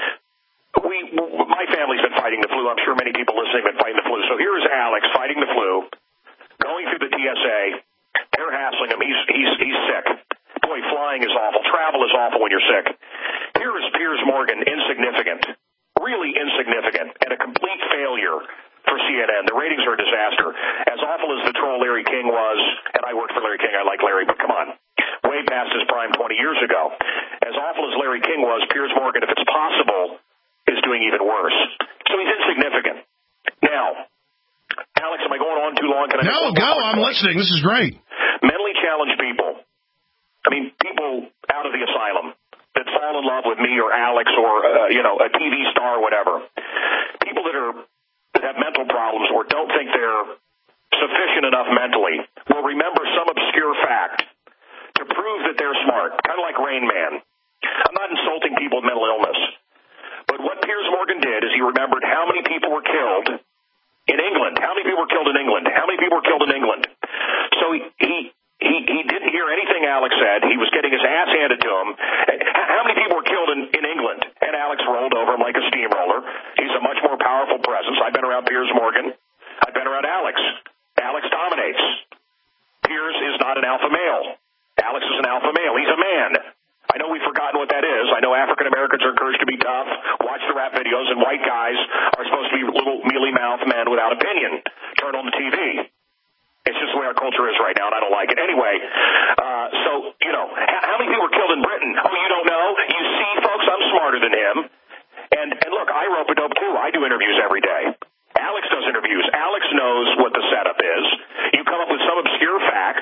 We, my family's been fighting the flu. I'm sure many people listening have been fighting the flu. So here is Alex fighting the flu, going through the T S A. They're hassling him. He's, he's, he's sick. Boy, flying is awful. Travel is awful when you're sick. Here is Piers Morgan, insignificant. Really insignificant and a complete failure for C N N. The ratings are a disaster. As awful as the troll Larry King was, and I worked for Larry King, I like Larry, but come on, way past his prime twenty years ago. As awful as Larry King was, Piers Morgan, if it's possible, is doing even worse. So he's insignificant. Now, Alex, am I going on too long? Can I no, go. I'm point? listening. This is great. Mentally challenged people. I mean, people out of the asylum that fall in love with me or Alex or, uh, you know, a T V star or whatever. People that are that have mental problems or don't think they're sufficient enough mentally will remember some obscure fact to prove that they're smart, kind of like Rain Man. I'm not insulting people with mental illness. But what Piers Morgan did is he remembered how many people were killed in England. How many people were killed in England? How many people were killed in England? So he... he He, he didn't hear anything Alex said. He was getting his ass handed to him. How many people were killed in, in England? And Alex rolled over him like a steamroller. He's a much more powerful presence. I've been around Piers Morgan. I've been around Alex. Alex dominates. Piers is not an alpha male. Alex is an alpha male. He's a man. I know we've forgotten what that is. I know African Americans are encouraged to be tough, watch the rap videos, and white guys are supposed to be little mealy-mouthed men without opinion. Turn on the T V. It's just the way our culture is right now, and I don't like it. Anyway, uh, so, you know, how many people were killed in Britain? Oh, you don't know? You see, folks, I'm smarter than him. And, and look, I rope-a-dope, too. I do interviews every day. Alex does interviews. Alex knows what the setup is. You come up with some obscure fact.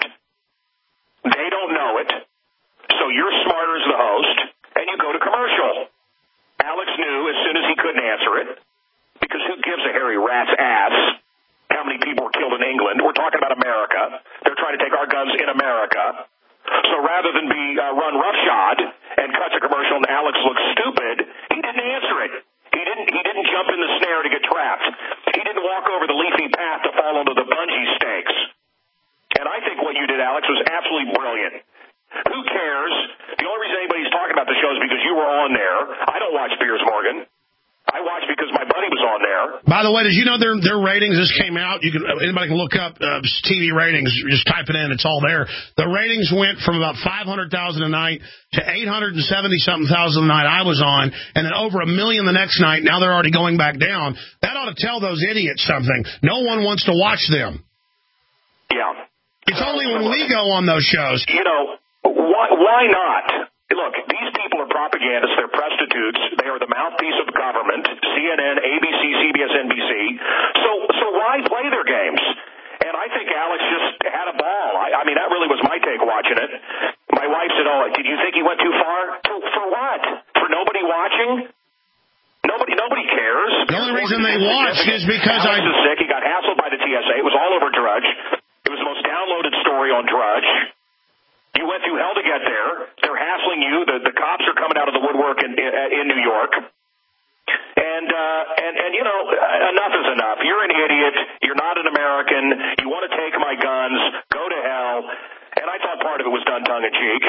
They don't know it. So you're smarter as the host, and you go to commercial. Alex knew as soon as he couldn't answer it, because who gives a hairy rat's ass how many people were killed in England? We're talking about America. They're trying to take our guns in America. So rather than be uh, run roughshod and cut to commercial and Alex looks stupid, he didn't answer it. He didn't He didn't jump in the snare to get trapped. He didn't walk over the leafy path to fall onto the bungee stakes. And I think what you did, Alex, was absolutely brilliant. Who cares? The only reason anybody's talking about the show is because you were on there. I don't watch Piers Morgan. I watched because my buddy was on there. By the way, did you know their their ratings just came out? You can anybody can look up uh, T V ratings. Just type it in; it's all there. The ratings went from about five hundred thousand a night to eight hundred and seventy something thousand the night I was on, and then over a million the next night. Now they're already going back down. That ought to tell those idiots something. No one wants to watch them. Yeah, it's uh, only when we go on those shows. You know, why why not? Look, these people are propagandists. They're prostitutes. They are the mouthpiece of government, C N N, A B C, C B S, N B C. So so why play their games? And I think Alex just had a ball. I, I mean, that really was my take watching it. My wife said, oh, did you think he went too far? For, for what? For nobody watching? Nobody nobody cares. The only reason they watch is because Alex I... is sick. He got hassled by the T S A. It was all over Drudge. It was the most downloaded story on Drudge. You went through hell to get there. They're hassling you. The, the cops are coming out of the woodwork in, in, in New York. And, and you know, enough is enough. You're an idiot. You're not an American. You want to take my guns. Go to hell. And I thought part of it was done tongue-in-cheek.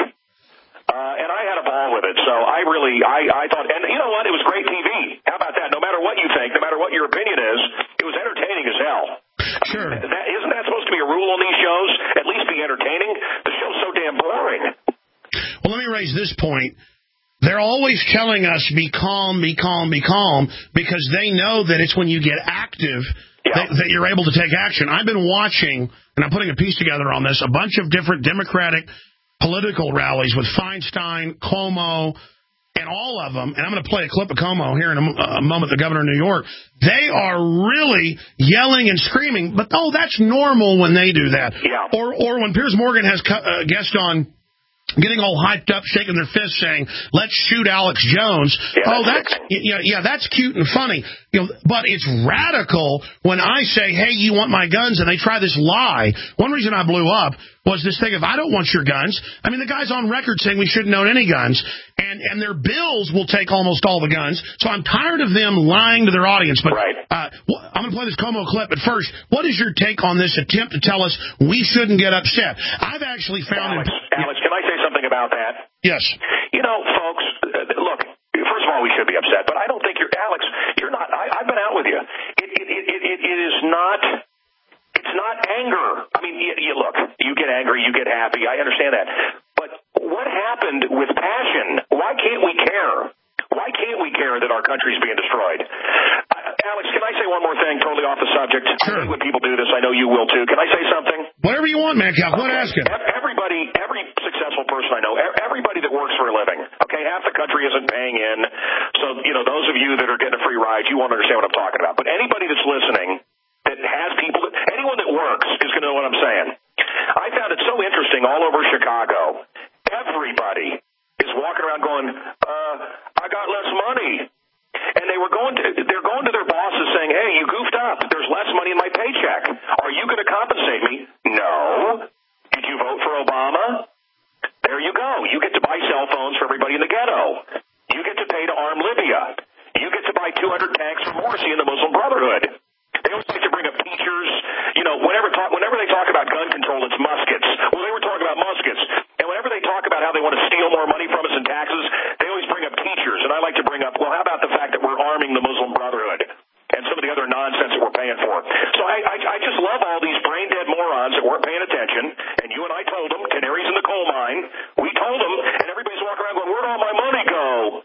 Uh, and I had a ball with it. So I really, I, I thought, and you know what? It was great T V. How about that? No matter what you think, no matter what your opinion is, it was entertaining as hell. Sure. That, isn't that supposed to be a rule on these shows? At least be entertaining? The show's so damn boring. Well, let me raise this point. They're always telling us, be calm, be calm, be calm, because they know that it's when you get active yeah. that, that you're able to take action. I've been watching, and I'm putting a piece together on this, a bunch of different Democratic political rallies with Feinstein, Cuomo, and all of them, and I'm going to play a clip of Cuomo here in a, a moment, the governor of New York. They are really yelling and screaming, but oh, that's normal when they do that. Yeah. Or, or when Piers Morgan has a guest on, getting all hyped up, shaking their fists, saying, let's shoot Alex Jones. Yeah, oh, that's, that's yeah, yeah, that's cute and funny. You know, but it's radical when I say, hey, you want my guns, and they try this lie. One reason I blew up was this thing of, I don't want your guns. I mean, the guy's on record saying we shouldn't own any guns, and, and their bills will take almost all the guns. So I'm tired of them lying to their audience. But right. uh, I'm going to play this Cuomo clip. But first, what is your take on this attempt to tell us we shouldn't get upset? I've actually found... Alex, it, Alex, can I say something about that? Yes. You know, folks, uh, look, first of all, we should be upset, but I don't think you're, Alex, you're not, I, I've been out with you. It, it, it, it, it is not, it's not anger. I mean, you, you look, you get angry, you get happy, I understand that. But what happened with passion? Why can't we care? Why can't we care that our country's being destroyed? Uh, Alex, can I say one more thing, totally off the subject? Sure. I hate when people do this. I know you will, too. Can I say something? Whatever you want, man, Cal. Go ahead, ask it. Everybody, every successful person I know, everybody that works for a living, okay, half the country isn't paying in. So, you know, those of you that are getting a free ride, you won't understand what I'm talking about. But anybody that's listening that has people, that, anyone that works is going to know what I'm saying. I found it so interesting all over Chicago. Everybody is walking around going, uh, I got less money. And they were going to, they're going to their bosses saying, hey, you goofed up. There's less money in my paycheck. Are you going to compensate me? No. Did you vote for Obama? There you go. You get to buy cell phones for everybody in the ghetto. You get to pay to arm Libya. You get to buy two hundred tanks for Morsi and the Muslim Brotherhood. They always like to bring up teachers. You know, whenever talk, whenever they talk about gun control, it's muskets. Well, they were talking about muskets. And whenever they talk about how they want to steal more money from us in taxes, they always bring up teachers. And I like to bring up, well, how about the fact that we're arming the Muslim Brotherhood and some of the other nonsense that we're paying for? So I, I, I just love all these brain-dead morons that weren't paying attention. And you and I told them, canaries in the coal mine. We told them, and everybody's walking around going, where'd all my money go?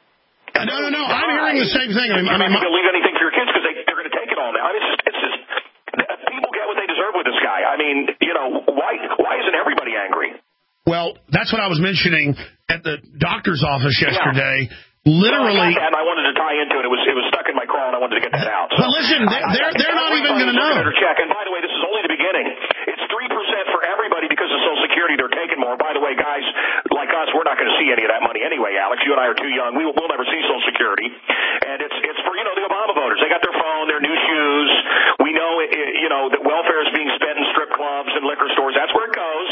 And no, no, no. I'm hearing the same thing. I mean, you're I mean, not going to leave anything for your kids because they, they're going to take it all now. I mean, it's just, it's just, people get what they deserve with this guy. I mean, you know, why, why isn't everybody angry? Well, that's what I was mentioning at the doctor's office yesterday. Yeah. Literally, well, I got that and I wanted to tie into it. It was it was stuck in my crawl, and I wanted to get that out. So but listen, they're they're, they're not even going to know. Check. And by the way, this is only the beginning. It's three percent for everybody because of Social Security. They're taking more. By the way, guys like us, we're not going to see any of that money anyway. Alex, you and I are too young. We will we'll never see Social Security, and it's it's for you know the Obama voters. They got their phone, their new shoes. We know it, it, you know that welfare is being spent in strip clubs and liquor stores. That's where it goes.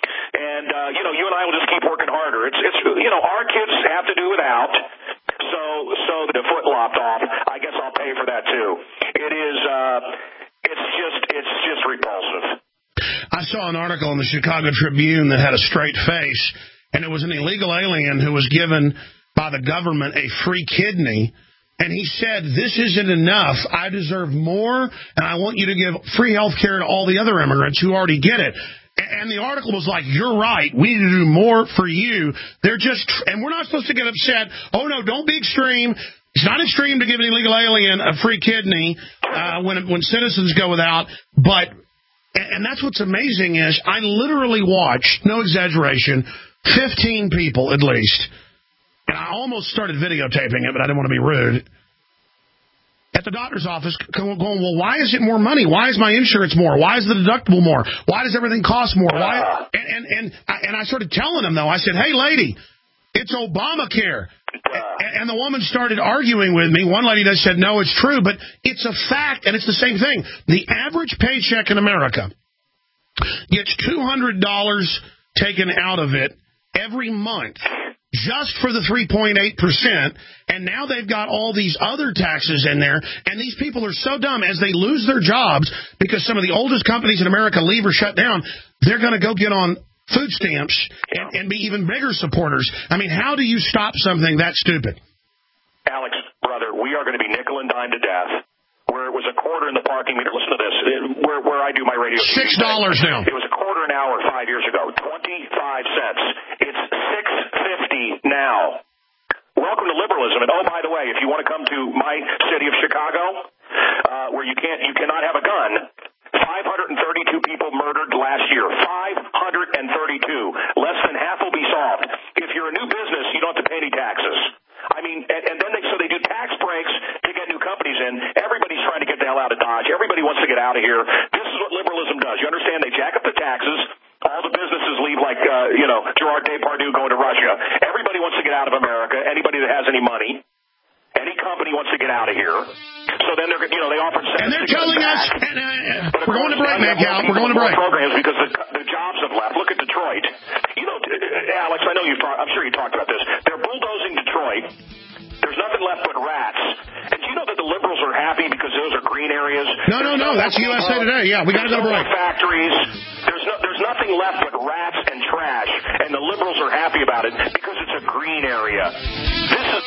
And uh, you know, you and I will just keep working harder. It's it's you know our kids have to do without. So, so the foot lopped off. I guess I'll pay for that too. It is, uh, it's just, it's just repulsive. I saw an article in the Chicago Tribune that had a straight face, and it was an illegal alien who was given by the government a free kidney, and he said, "This isn't enough. I deserve more, and I want you to give free health care to all the other immigrants who already get it." And the article was like, you're right. We need to do more for you. They're just, and we're not supposed to get upset. Oh, no, don't be extreme. It's not extreme to give an illegal alien a free kidney uh, when when citizens go without. But, and that's what's amazing is I literally watched, no exaggeration, fifteen people at least. And I almost started videotaping it, but I didn't want to be rude. At the doctor's office going, well, why is it more money? Why is my insurance more? Why is the deductible more? Why does everything cost more? Why? And and and I, and I started telling them, though, I said, hey, lady, it's Obamacare. And, and the woman started arguing with me. One lady that said, no, it's true, but it's a fact, and it's the same thing. The average paycheck in America gets two hundred dollars taken out of it every month just for the three point eight percent, and now they've got all these other taxes in there, and these people are so dumb, as they lose their jobs because some of the oldest companies in America leave or shut down, they're going to go get on food stamps and, and be even bigger supporters. I mean, how do you stop something that stupid? Alex, brother, we are going to be nickel and dime to death. Where it was a quarter in the parking meter. Listen to this. Where where I do my radio. Six dollars now. It was a quarter an hour five years ago. Twenty-five cents. It's six fifty now. Welcome to liberalism. And oh, by the way, if you want to come to my city of Chicago, uh, where you can't, you cannot have a gun. five hundred thirty-two people murdered last year. five hundred thirty-two. Less than half will be solved. If you're a new business, you don't have to pay any taxes. I mean, and, and then they so they do tax breaks to get new companies in. Everybody's trying to get the hell out of Dodge. Everybody wants to get out of here. This is what liberalism does. You understand? They jack up the taxes. All the businesses leave like, uh, you know, Gerard Depardieu going to Russia. Everybody wants to get out of America. Anybody that has any money. Any company wants to get out of here. So then they're, you know, they offer and they're telling us, and, uh, we're going to break, man, Cal. We're going to break. Programs because the, the jobs have left. Look at Detroit. You know, Alex, I know you've talked, I'm sure you talked about this. They're bulldozing Detroit. There's nothing left but rats. And do you know that the liberals are happy because those are green areas? No, no, no. That's U S A Today. Yeah, we got to go to break. Factories. There's no, there's nothing left but rats and trash. And the liberals are happy about it because it's a green area. This is...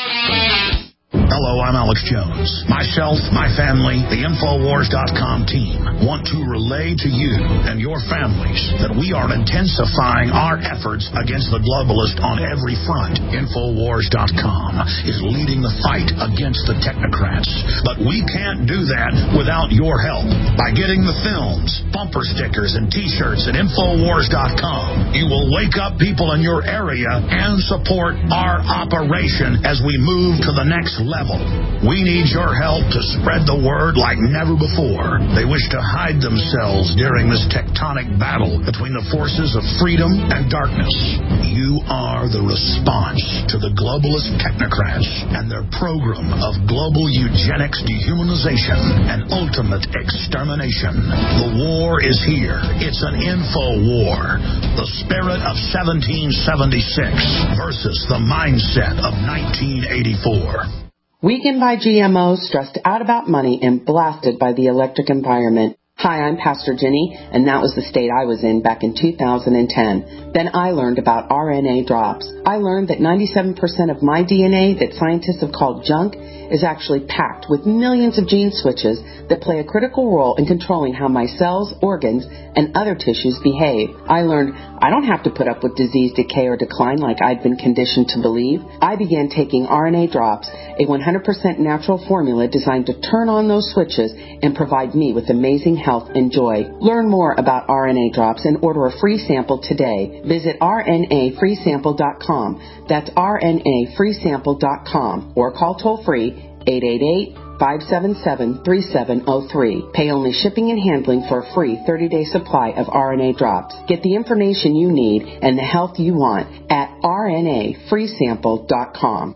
Hello, I'm Alex Jones. Myself, my family, the Infowars dot com team want to relay to you and your families that we are intensifying our efforts against the globalist on every front. Infowars dot com is leading the fight against the technocrats. But we can't do that without your help. By getting the films, bumper stickers, and T-shirts at Infowars dot com, you will wake up people in your area and support our operation as we move to the next level. We need your help to spread the word like never before. They wish to hide themselves during this tectonic battle between the forces of freedom and darkness. You are the response to the globalist technocrats and their program of global eugenics, dehumanization, and ultimate extermination. The war is here. It's an info war. The spirit of seventeen seventy-six versus the mindset of nineteen eighty-four. Weakened by G M Os, stressed out about money, and blasted by the electric environment. Hi, I'm Pastor Jenny, and that was the state I was in back in two thousand ten. Then I learned about R N A drops. I learned that ninety-seven percent of my D N A that scientists have called junk is actually packed with millions of gene switches that play a critical role in controlling how my cells, organs, and other tissues behave. I learned I don't have to put up with disease, decay, or decline like I'd been conditioned to believe. I began taking R N A drops, a one hundred percent natural formula designed to turn on those switches and provide me with amazing health and joy. Learn more about R N A drops and order a free sample today. Visit R N A free sample dot com. That's R N A free sample dot com or call toll free eight eight eight, five seven seven, three seven zero three. Pay only shipping and handling for a free thirty-day supply of R N A drops. Get the information you need and the health you want at R N A free sample dot com.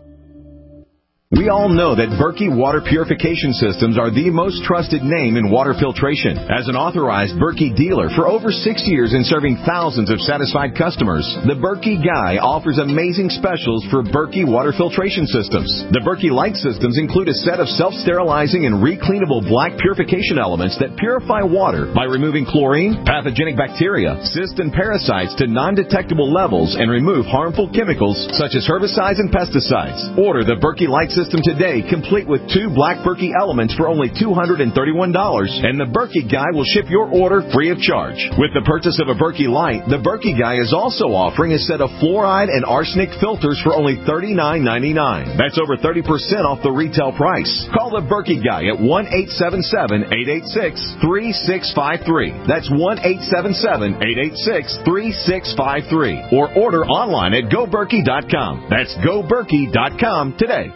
We all know that Berkey Water Purification Systems are the most trusted name in water filtration. As an authorized Berkey dealer for over six years and serving thousands of satisfied customers, the Berkey Guy offers amazing specials for Berkey Water Filtration Systems. The Berkey Light Systems include a set of self-sterilizing and recleanable black purification elements that purify water by removing chlorine, pathogenic bacteria, cysts, and parasites to non-detectable levels and remove harmful chemicals such as herbicides and pesticides. Order the Berkey Light System today, complete with two black Berkey elements for only two hundred thirty-one dollars, and the Berkey Guy will ship your order free of charge. With the purchase of a Berkey Light, the Berkey Guy is also offering a set of fluoride and arsenic filters for only thirty-nine ninety-nine. That's over thirty percent off the retail price. Call the Berkey Guy at one eight seven seven, eight eight six, three six five three. That's one eight seven seven, eight eight six, three six five three. Or order online at go berkey dot com. That's go berkey dot com today.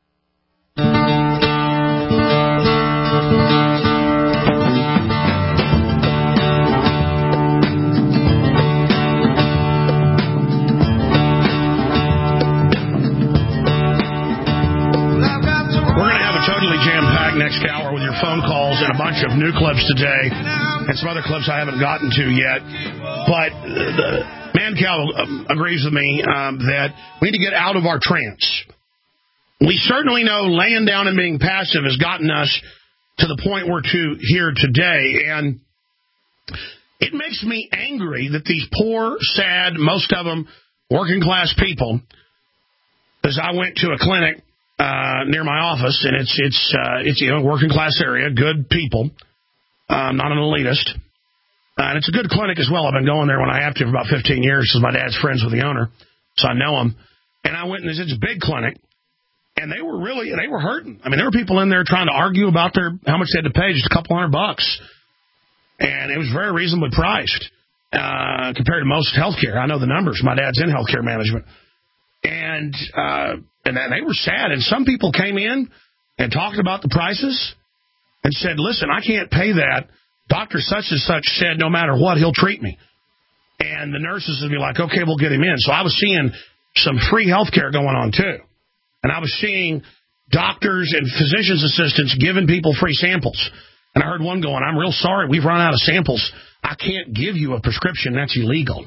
Next hour with your phone calls and a bunch of new clips today and some other clips I haven't gotten to yet. But, uh, the, Mancow um, agrees with me um, that we need to get out of our trance. We certainly know laying down and being passive has gotten us to the point we're to here today, and it makes me angry that these poor, sad, most of them working-class people, as I went to a clinic uh, near my office, and it's, it's, uh, it's you know, working-class area, good people, um, not an elitist. Uh, and it's a good clinic as well. I've been going there when I have to for about fifteen years because my dad's friends with the owner, so I know him. And I went, and it's a big clinic, and they were really, they were hurting. I mean, there were people in there trying to argue about their how much they had to pay, just a couple hundred bucks. And it was very reasonably priced uh, compared to most healthcare. I know the numbers. My dad's in healthcare management. And, uh, and they were sad. And some people came in and talked about the prices and said, listen, I can't pay that. Doctor such and such said no matter what, he'll treat me. And the nurses would be like, okay, we'll get him in. So I was seeing some free health care going on, too. And I was seeing doctors and physician's assistants giving people free samples. And I heard one going, I'm real sorry, we've run out of samples. I can't give you a prescription. That's illegal.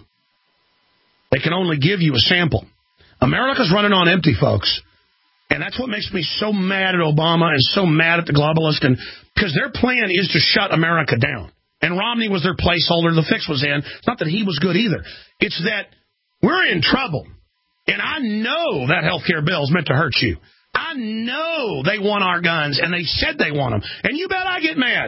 They can only give you a sample. America's running on empty, folks. And that's what makes me so mad at Obama and so mad at the globalists, and because their plan is to shut America down. And Romney was their placeholder. The fix was in. It's not that he was good either. It's that we're in trouble. And I know that health care bill is meant to hurt you. I know they want our guns, and they said they want them. And you bet I get mad.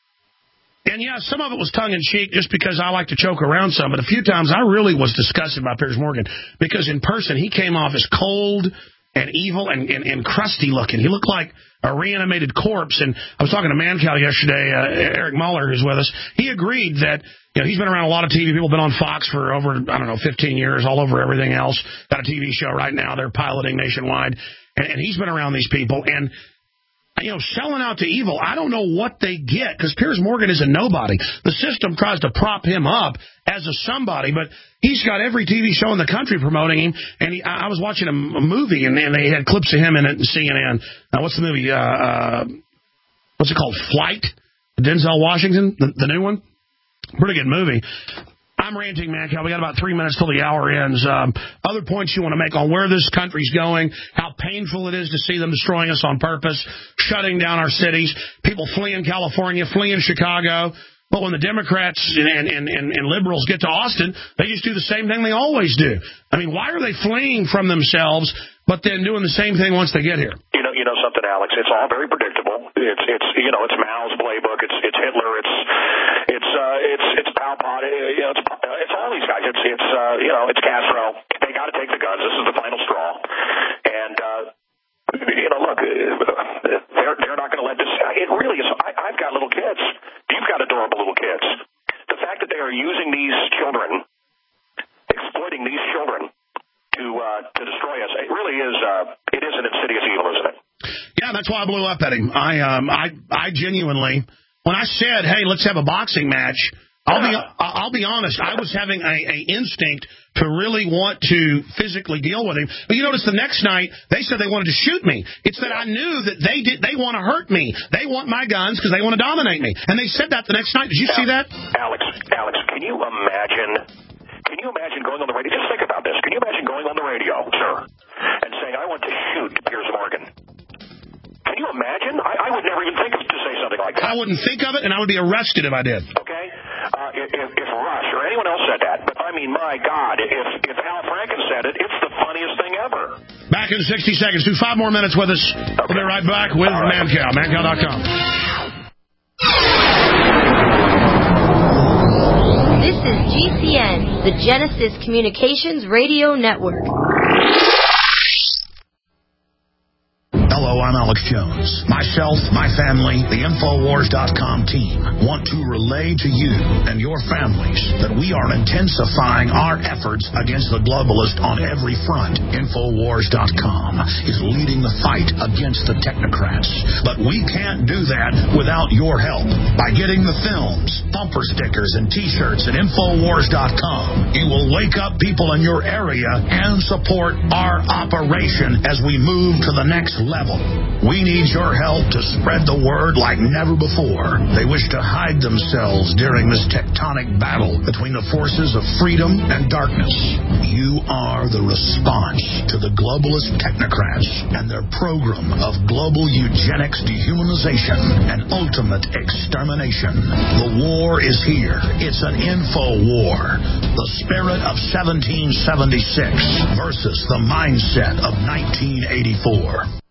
And, yeah, some of it was tongue-in-cheek just because I like to choke around some. But a few times I really was disgusted by Piers Morgan because in person he came off as cold and evil and, and, and crusty looking. He looked like a reanimated corpse. And I was talking to Mancow yesterday, uh, Eric Muller, who's with us. He agreed that, you know, he's been around a lot of T V people, been on Fox for over, I don't know, fifteen years, all over everything else. Got a T V show right now they're piloting nationwide. And, and he's been around these people. And, you know, selling out to evil, I don't know what they get, because Piers Morgan is a nobody. The system tries to prop him up as a somebody, but he's got every T V show in the country promoting him. And he, I was watching a, a movie, and, and they had clips of him in it in C N N. Now, what's the movie? Uh, uh, what's it called? Flight? Denzel Washington, the, the new one? Pretty good movie. I'm ranting, Mancow. We got about three minutes till the hour ends. Um, other points you want to make on where this country's going, how painful it is to see them destroying us on purpose, shutting down our cities, people fleeing California, fleeing Chicago. But when the Democrats and, and, and, and liberals get to Austin, they just do the same thing they always do. I mean, why are they fleeing from themselves, but then doing the same thing once they get here? You know, you know something, Alex. It's all very predictable. It's, it's, you know, it's Mao's playbook. It's, it's Hitler. It's, it's, uh, it's, it's Pol Pot. You know, it's, it's all these guys. It's, it's, uh, you know, it's Castro. They got to take the guns. This is the final straw. And, uh, you know, look, they're, they're not going to let this. It really is. I, I've got little kids. You've got adorable little kids. The fact that they are using these children, exploiting these children to uh, to destroy us, it really is. Uh, it is an insidious evil, isn't it? Yeah, that's why I blew up at him. I um, I I genuinely, when I said, "Hey, let's have a boxing match," I'll be I'll be honest. I was having a, a instinct to really want to physically deal with him. But you notice the next night they said they wanted to shoot me. It's that I knew that they did. They want to hurt me. They want my guns because they want to dominate me. And they said that the next night. Did you see that? Alex, Alex, can you imagine? Can you imagine going on the radio? Just think about this. Can you imagine going on the radio, sir, and saying, "I want to shoot Piers Morgan"? Can you imagine? I, I would never even think of to say something like that. I wouldn't think of it, and I would be arrested if I did. Okay. Uh, if, if Rush or anyone else said that, but I mean, my God, if if Al Franken said it, it's the funniest thing ever. Back in sixty seconds. Do five more minutes with us. Okay. We'll be right back with right. Mancow. Mancow dot com. This is G C N, the Genesis Communications Radio Network. Hello, I'm Alex Jones. Myself, my family, the Infowars dot com team want to relay to you and your families that we are intensifying our efforts against the globalist on every front. Infowars dot com is leading the fight against the technocrats. But we can't do that without your help. By getting the films, bumper stickers, and T-shirts at Infowars dot com, you will wake up people in your area and support our operation as we move to the next level. We need your help to spread the word like never before. They wish to hide themselves during this tectonic battle between the forces of freedom and darkness. You are the response to the globalist technocrats and their program of global eugenics, dehumanization, and ultimate extermination. The war is here. It's an info war. The spirit of seventeen seventy-six versus the mindset of nineteen eighty-four.